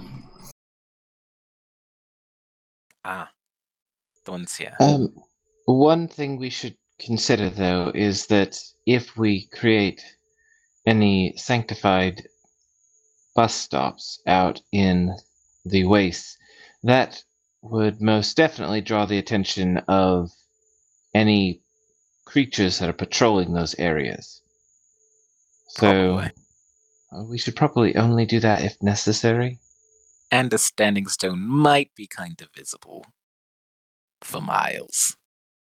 The ones here. One thing we should consider, though, is that if we create any sanctified bus stops out in the wastes, that would most definitely draw the attention of any creatures that are patrolling those areas. So we should probably only do that if necessary. And a standing stone might be kind of visible. for miles.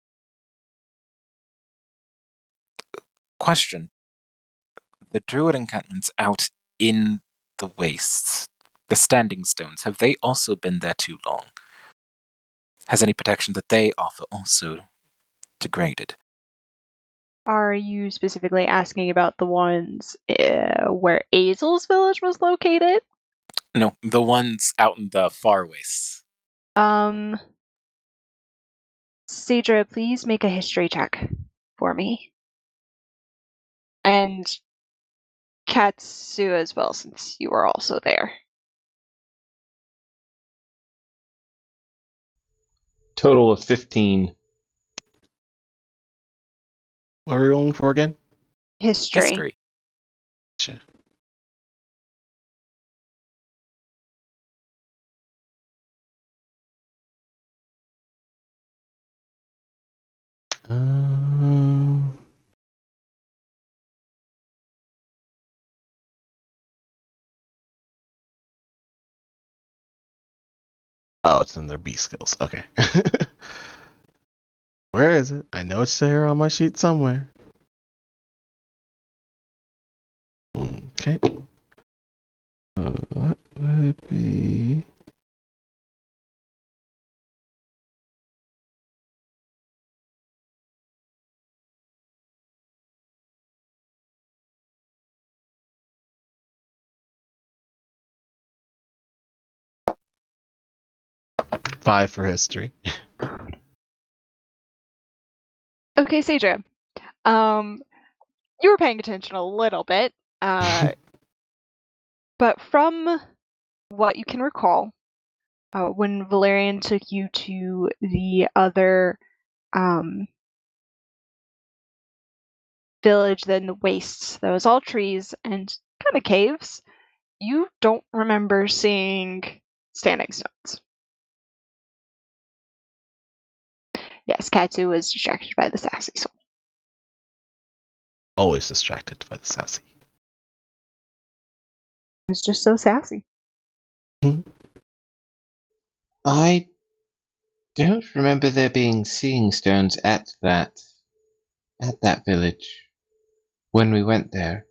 Question. The druid encampments out in the wastes, the standing stones, have they also been there too long? Has any protection that they offer also degraded? Are you specifically asking about the ones where Azel's village was located? No, the ones out in the far wastes. Sadra, please make a history check for me. And Katsu as well, since you were also there. Total of 15. What are we rolling for again? History. Sure. Um, oh, it's in their B skills. Okay. Where is it? I know it's there on my sheet somewhere. Okay. What would it be? Five for history. Okay, Sadra. You were paying attention a little bit, but from what you can recall, when Valerian took you to the other village, then the wastes, that was all trees and kind of caves, you don't remember seeing standing stones. Yes, Katsu was distracted by the sassy soul. Always distracted by the sassy. It was just so sassy. I don't remember there being seeing stones at that village when we went there.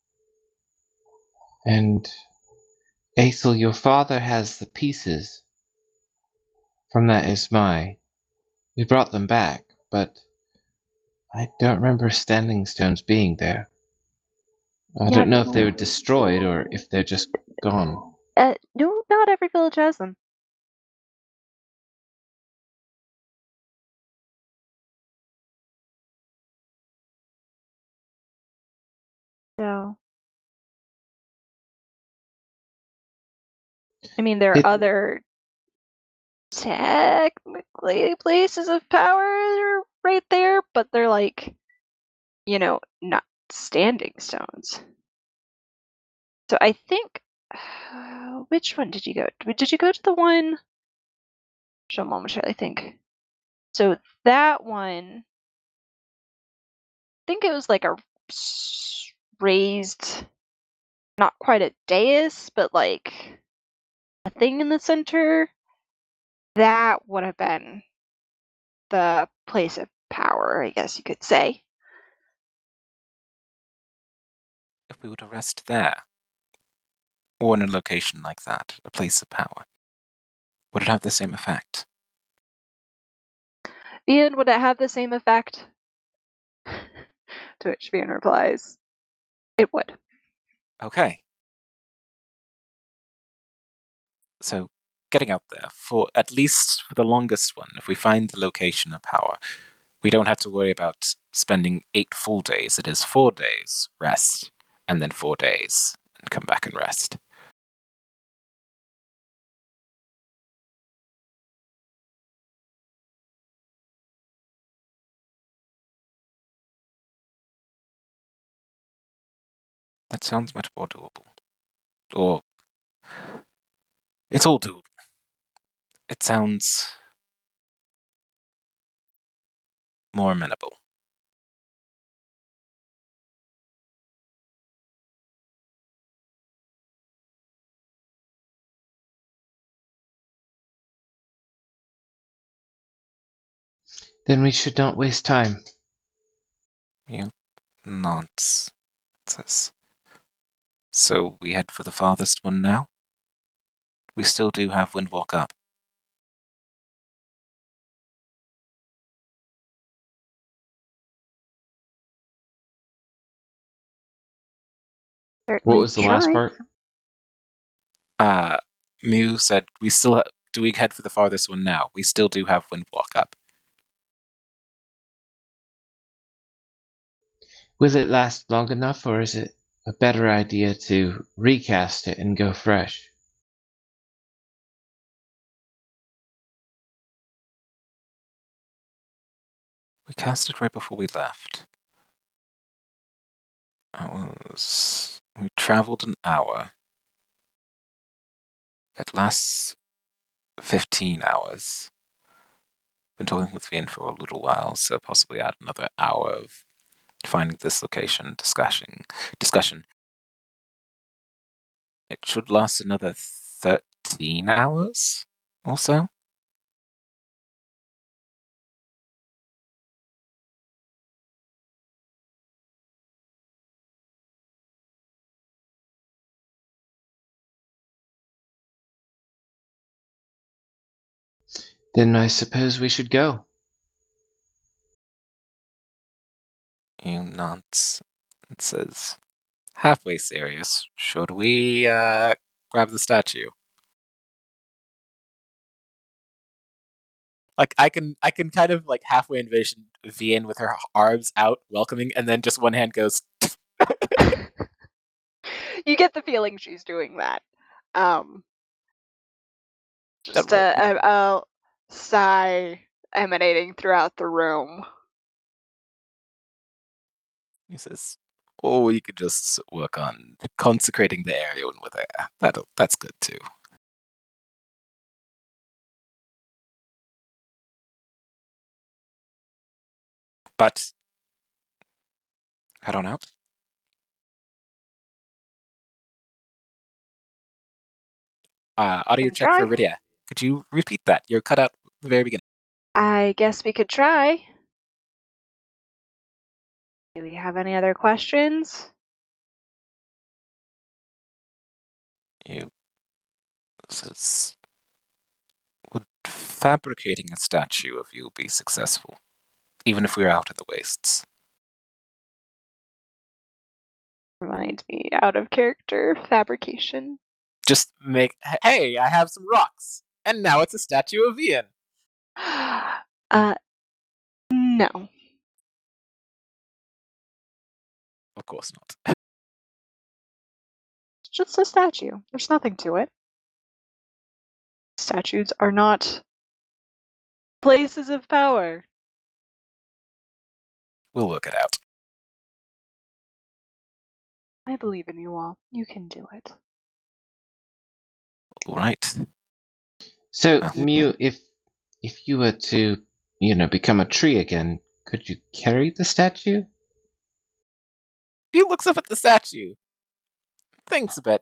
And Aethel, your father has the pieces from that Ismai. We brought them back, but I don't remember standing stones being there. I don't know if they were destroyed or if they're just gone. No, not every village has them. So, I mean, there are other technically places of power right there, but they're like, not standing stones. So I think, which one did you go to? Did you go to the one? Show a momentarily think. So that one, I think it was like a raised, not quite a dais, but like a thing in the center. That would have been the place of power, I guess you could say. If we were to rest there, or in a location like that, a place of power, would it have the same effect? Ian, would it have the same effect? To which Ian replies, it would. Okay. So, getting out there, for at least for the longest one, if we find the location of power, we don't have to worry about spending 8 full days. It is 4 days, rest, and then 4 days, and come back and rest. That sounds much more doable. Or, it's all doable. It sounds more amenable. Then we should not waste time. You nods. Says. So we head for the farthest one now? We still do have Windwalk up. What was the last Try. part? Mew said we still do we head for the farthest one now? We still do have Windwalk up. Will it last long enough, or is it a better idea to recast it and go fresh? We cast it right before we left. We traveled an hour. It lasts 15 hours. Been talking with Vian for a little while, so possibly add another hour of finding this location, discussion. It should last another 13 hours or so. Then I suppose we should go. He nods and says, halfway serious, should we grab the statue? Like I can kind of like halfway envision Vian with her arms out, welcoming, and then just one hand goes. You get the feeling she's doing that. Just That a sigh emanating throughout the room. He says, "Oh, you could just work on consecrating the area when we're there. That's good too." But head on out. Audio check for Rydia. Could you repeat that? You're cut out at the very beginning. I guess we could try. Do we have any other questions? You says, would fabricating a statue of you be successful, even if we're out of the wastes? Reminds me out of character fabrication. Just make, hey, I have some rocks, and now it's a statue of Vian. No. Of course not. It's just a statue. There's nothing to it. Statues are not places of power. We'll work it out. I believe in you all. You can do it. All right. So, Mew, if you were to, become a tree again, could you carry the statue? He looks up at the statue, thinks a bit.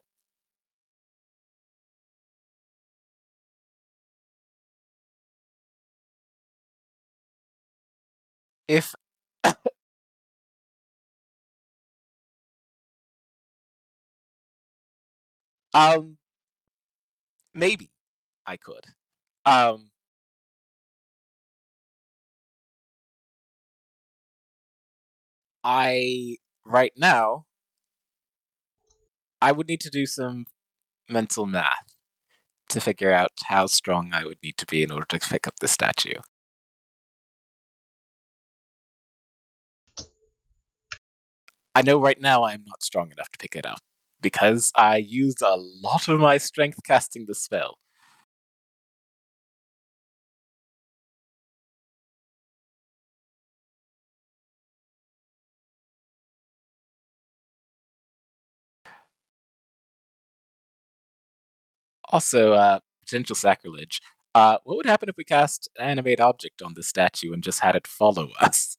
If maybe I could. Right now, I would need to do some mental math to figure out how strong I would need to be in order to pick up the statue. I know right now I'm not strong enough to pick it up, because I used a lot of my strength casting the spell. Also, potential sacrilege. What would happen if we cast animate object on the statue and just had it follow us?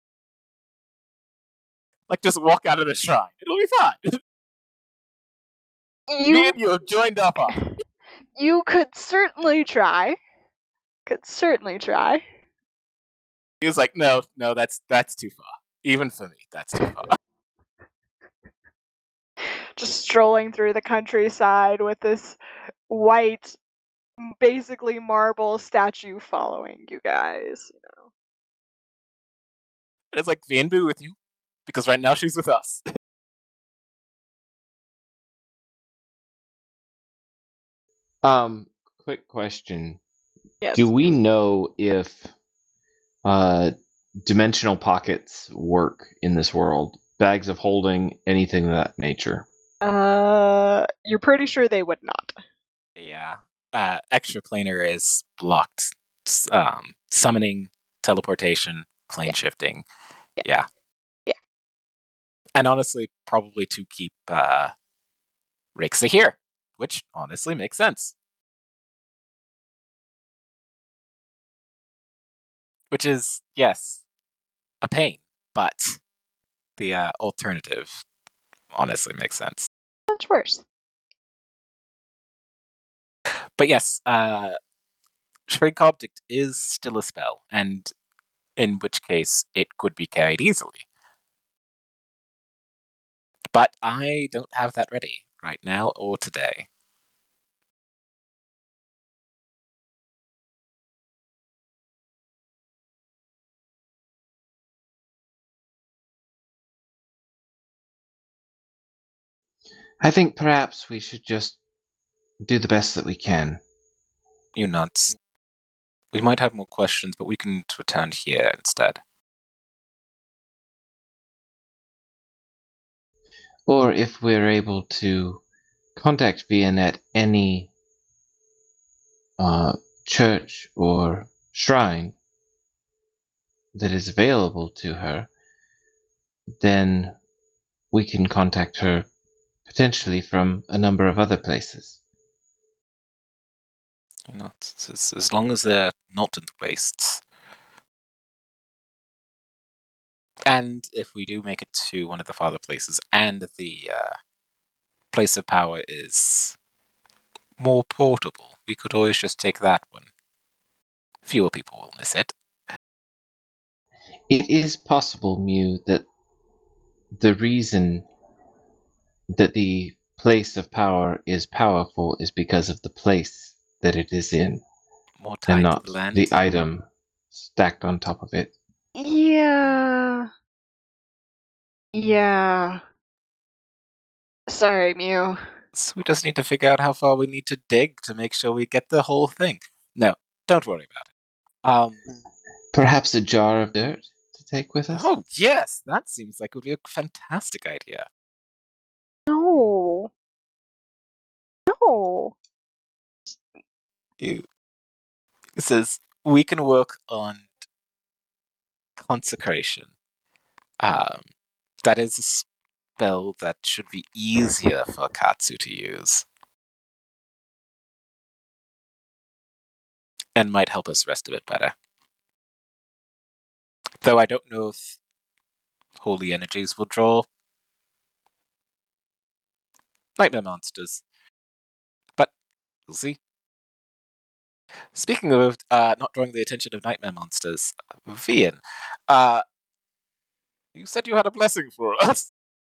Like, just walk out of the shrine. It'll be fine. Me and you have joined up on. You could certainly try. He was like, no, that's too far. Even for me, that's too far. Just strolling through the countryside with this white, basically marble statue following you guys. And it's like, Vianbu with you? Because right now she's with us. Quick question. Yes. Do we know if dimensional pockets work in this world? Bags of holding, anything of that nature? You're pretty sure they would not. Yeah. Extraplanar is blocked. Summoning, teleportation, plane shifting. Yeah. Yeah. And honestly, probably to keep Rixa here, which honestly makes sense. Which is, yes, a pain, but the alternative honestly makes sense. Much worse. But yes, Shrink Object is still a spell, and in which case it could be carried easily. But I don't have that ready right now or today. I think perhaps we should just do the best that we can. You nuts. We might have more questions, but we can return here instead. Or if we're able to contact Vian at any church or shrine that is available to her, then we can contact her potentially from a number of other places. You know, as long as they're not in the wastes. And if we do make it to one of the farther places, and the place of power is more portable, we could always just take that one. Fewer people will miss it. It is possible, Mew, that the reason that the place of power is powerful is because of the place that it is in, More and tied to not the land. the item stacked on top of it. Yeah. Yeah. Sorry, Mew. So we just need to figure out how far we need to dig to make sure we get the whole thing. No, don't worry about it. Perhaps a jar of dirt to take with us? Oh yes, that seems like it would be a fantastic idea. No. No. It says we can work on consecration. That is a spell that should be easier for Katsu to use. And might help us rest a bit better. Though I don't know if holy energies will draw nightmare monsters. But we'll see. Speaking of not drawing the attention of nightmare monsters, Vian, you said you had a blessing for us.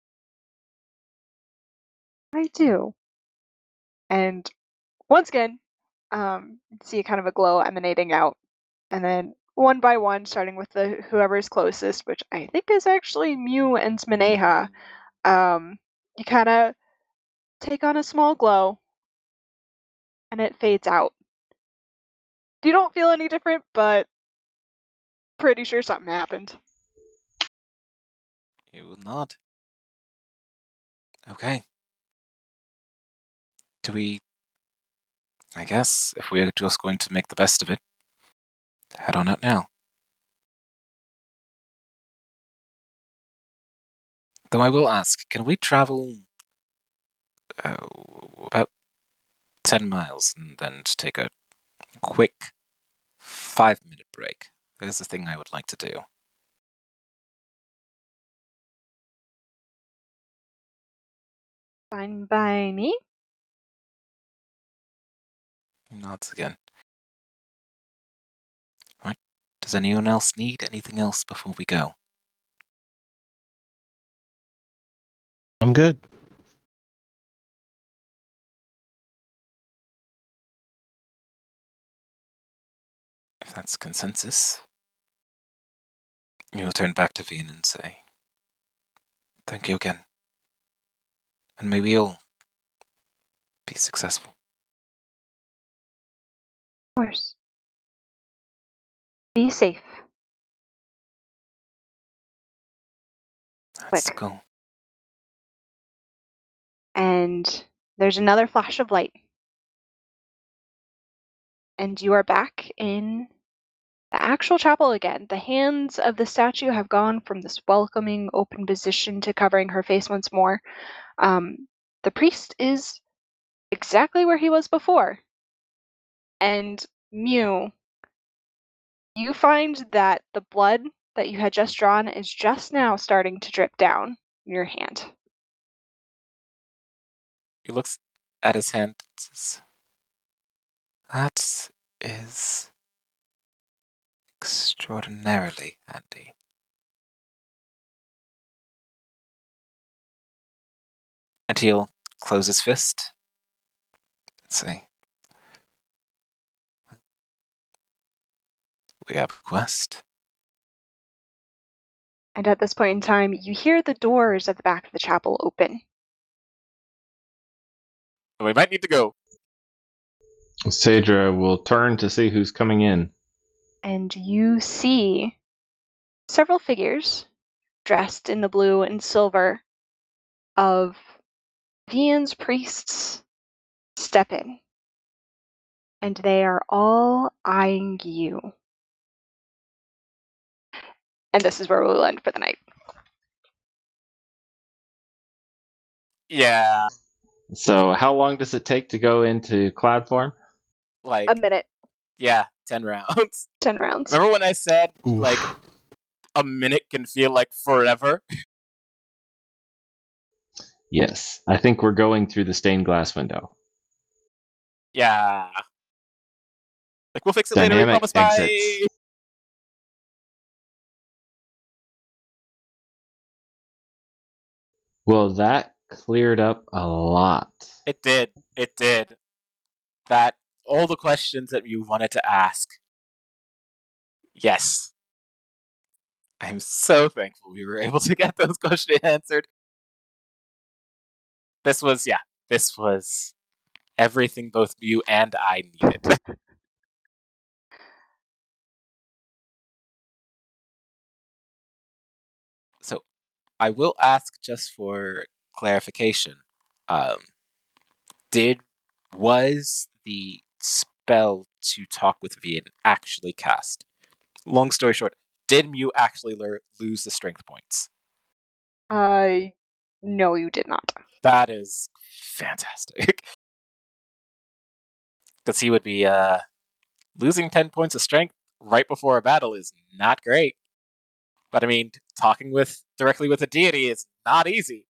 I do. And once again, see kind of a glow emanating out. And then one by one, starting with the whoever's closest, which I think is actually Mew and Smaneha, you kind of take on a small glow and it fades out. You don't feel any different, but pretty sure something happened. You will not. Okay. Do we... I guess, if we're just going to make the best of it, head on out now. Though I will ask, can we travel about 10 miles and then take a quick 5-minute break? There's a thing I would like to do. Fine by me. Nods again. Right. Does anyone else need anything else before we go? I'm good. If that's consensus, you'll turn back to Vian and say, thank you again. And may we all be successful. Of course. Be safe. That's the Quick. goal. And there's another flash of light. And you are back in the actual chapel again. The hands of the statue have gone from this welcoming, open position to covering her face once more. The priest is exactly where he was before. And Mew, you find that the blood that you had just drawn is just now starting to drip down your hand. He looks at his hand and says, that is extraordinarily handy. And he'll close his fist and say, we have a quest. And at this point in time, you hear the doors at the back of the chapel open. We might need to go. Sadra will turn to see who's coming in. And you see several figures dressed in the blue and silver of Vian's priests step in. And they are all eyeing you. And this is where we'll end for the night. Yeah, So, how long does it take to go into cloud form? like, A minute, yeah, 10 rounds. 10 rounds. Remember when I said, Oof. like, a minute can feel like forever? Yes, I think we're going through the stained glass window. Yeah. Like, we'll fix it later, we Dynamic promise, bye! exits. Well, that cleared up a lot. It did. It did. That, all the questions that you wanted to ask. Yes. I'm so thankful we were able to get those questions answered. This was everything both you and I needed. So, I will ask just for clarification. Was the spell to talk with Vian actually cast? Long story short, did Mew actually lose the strength points? No, you did not. That is fantastic. Because he would be losing 10 points of strength right before a battle is not great. But I mean, talking directly with a deity is not easy.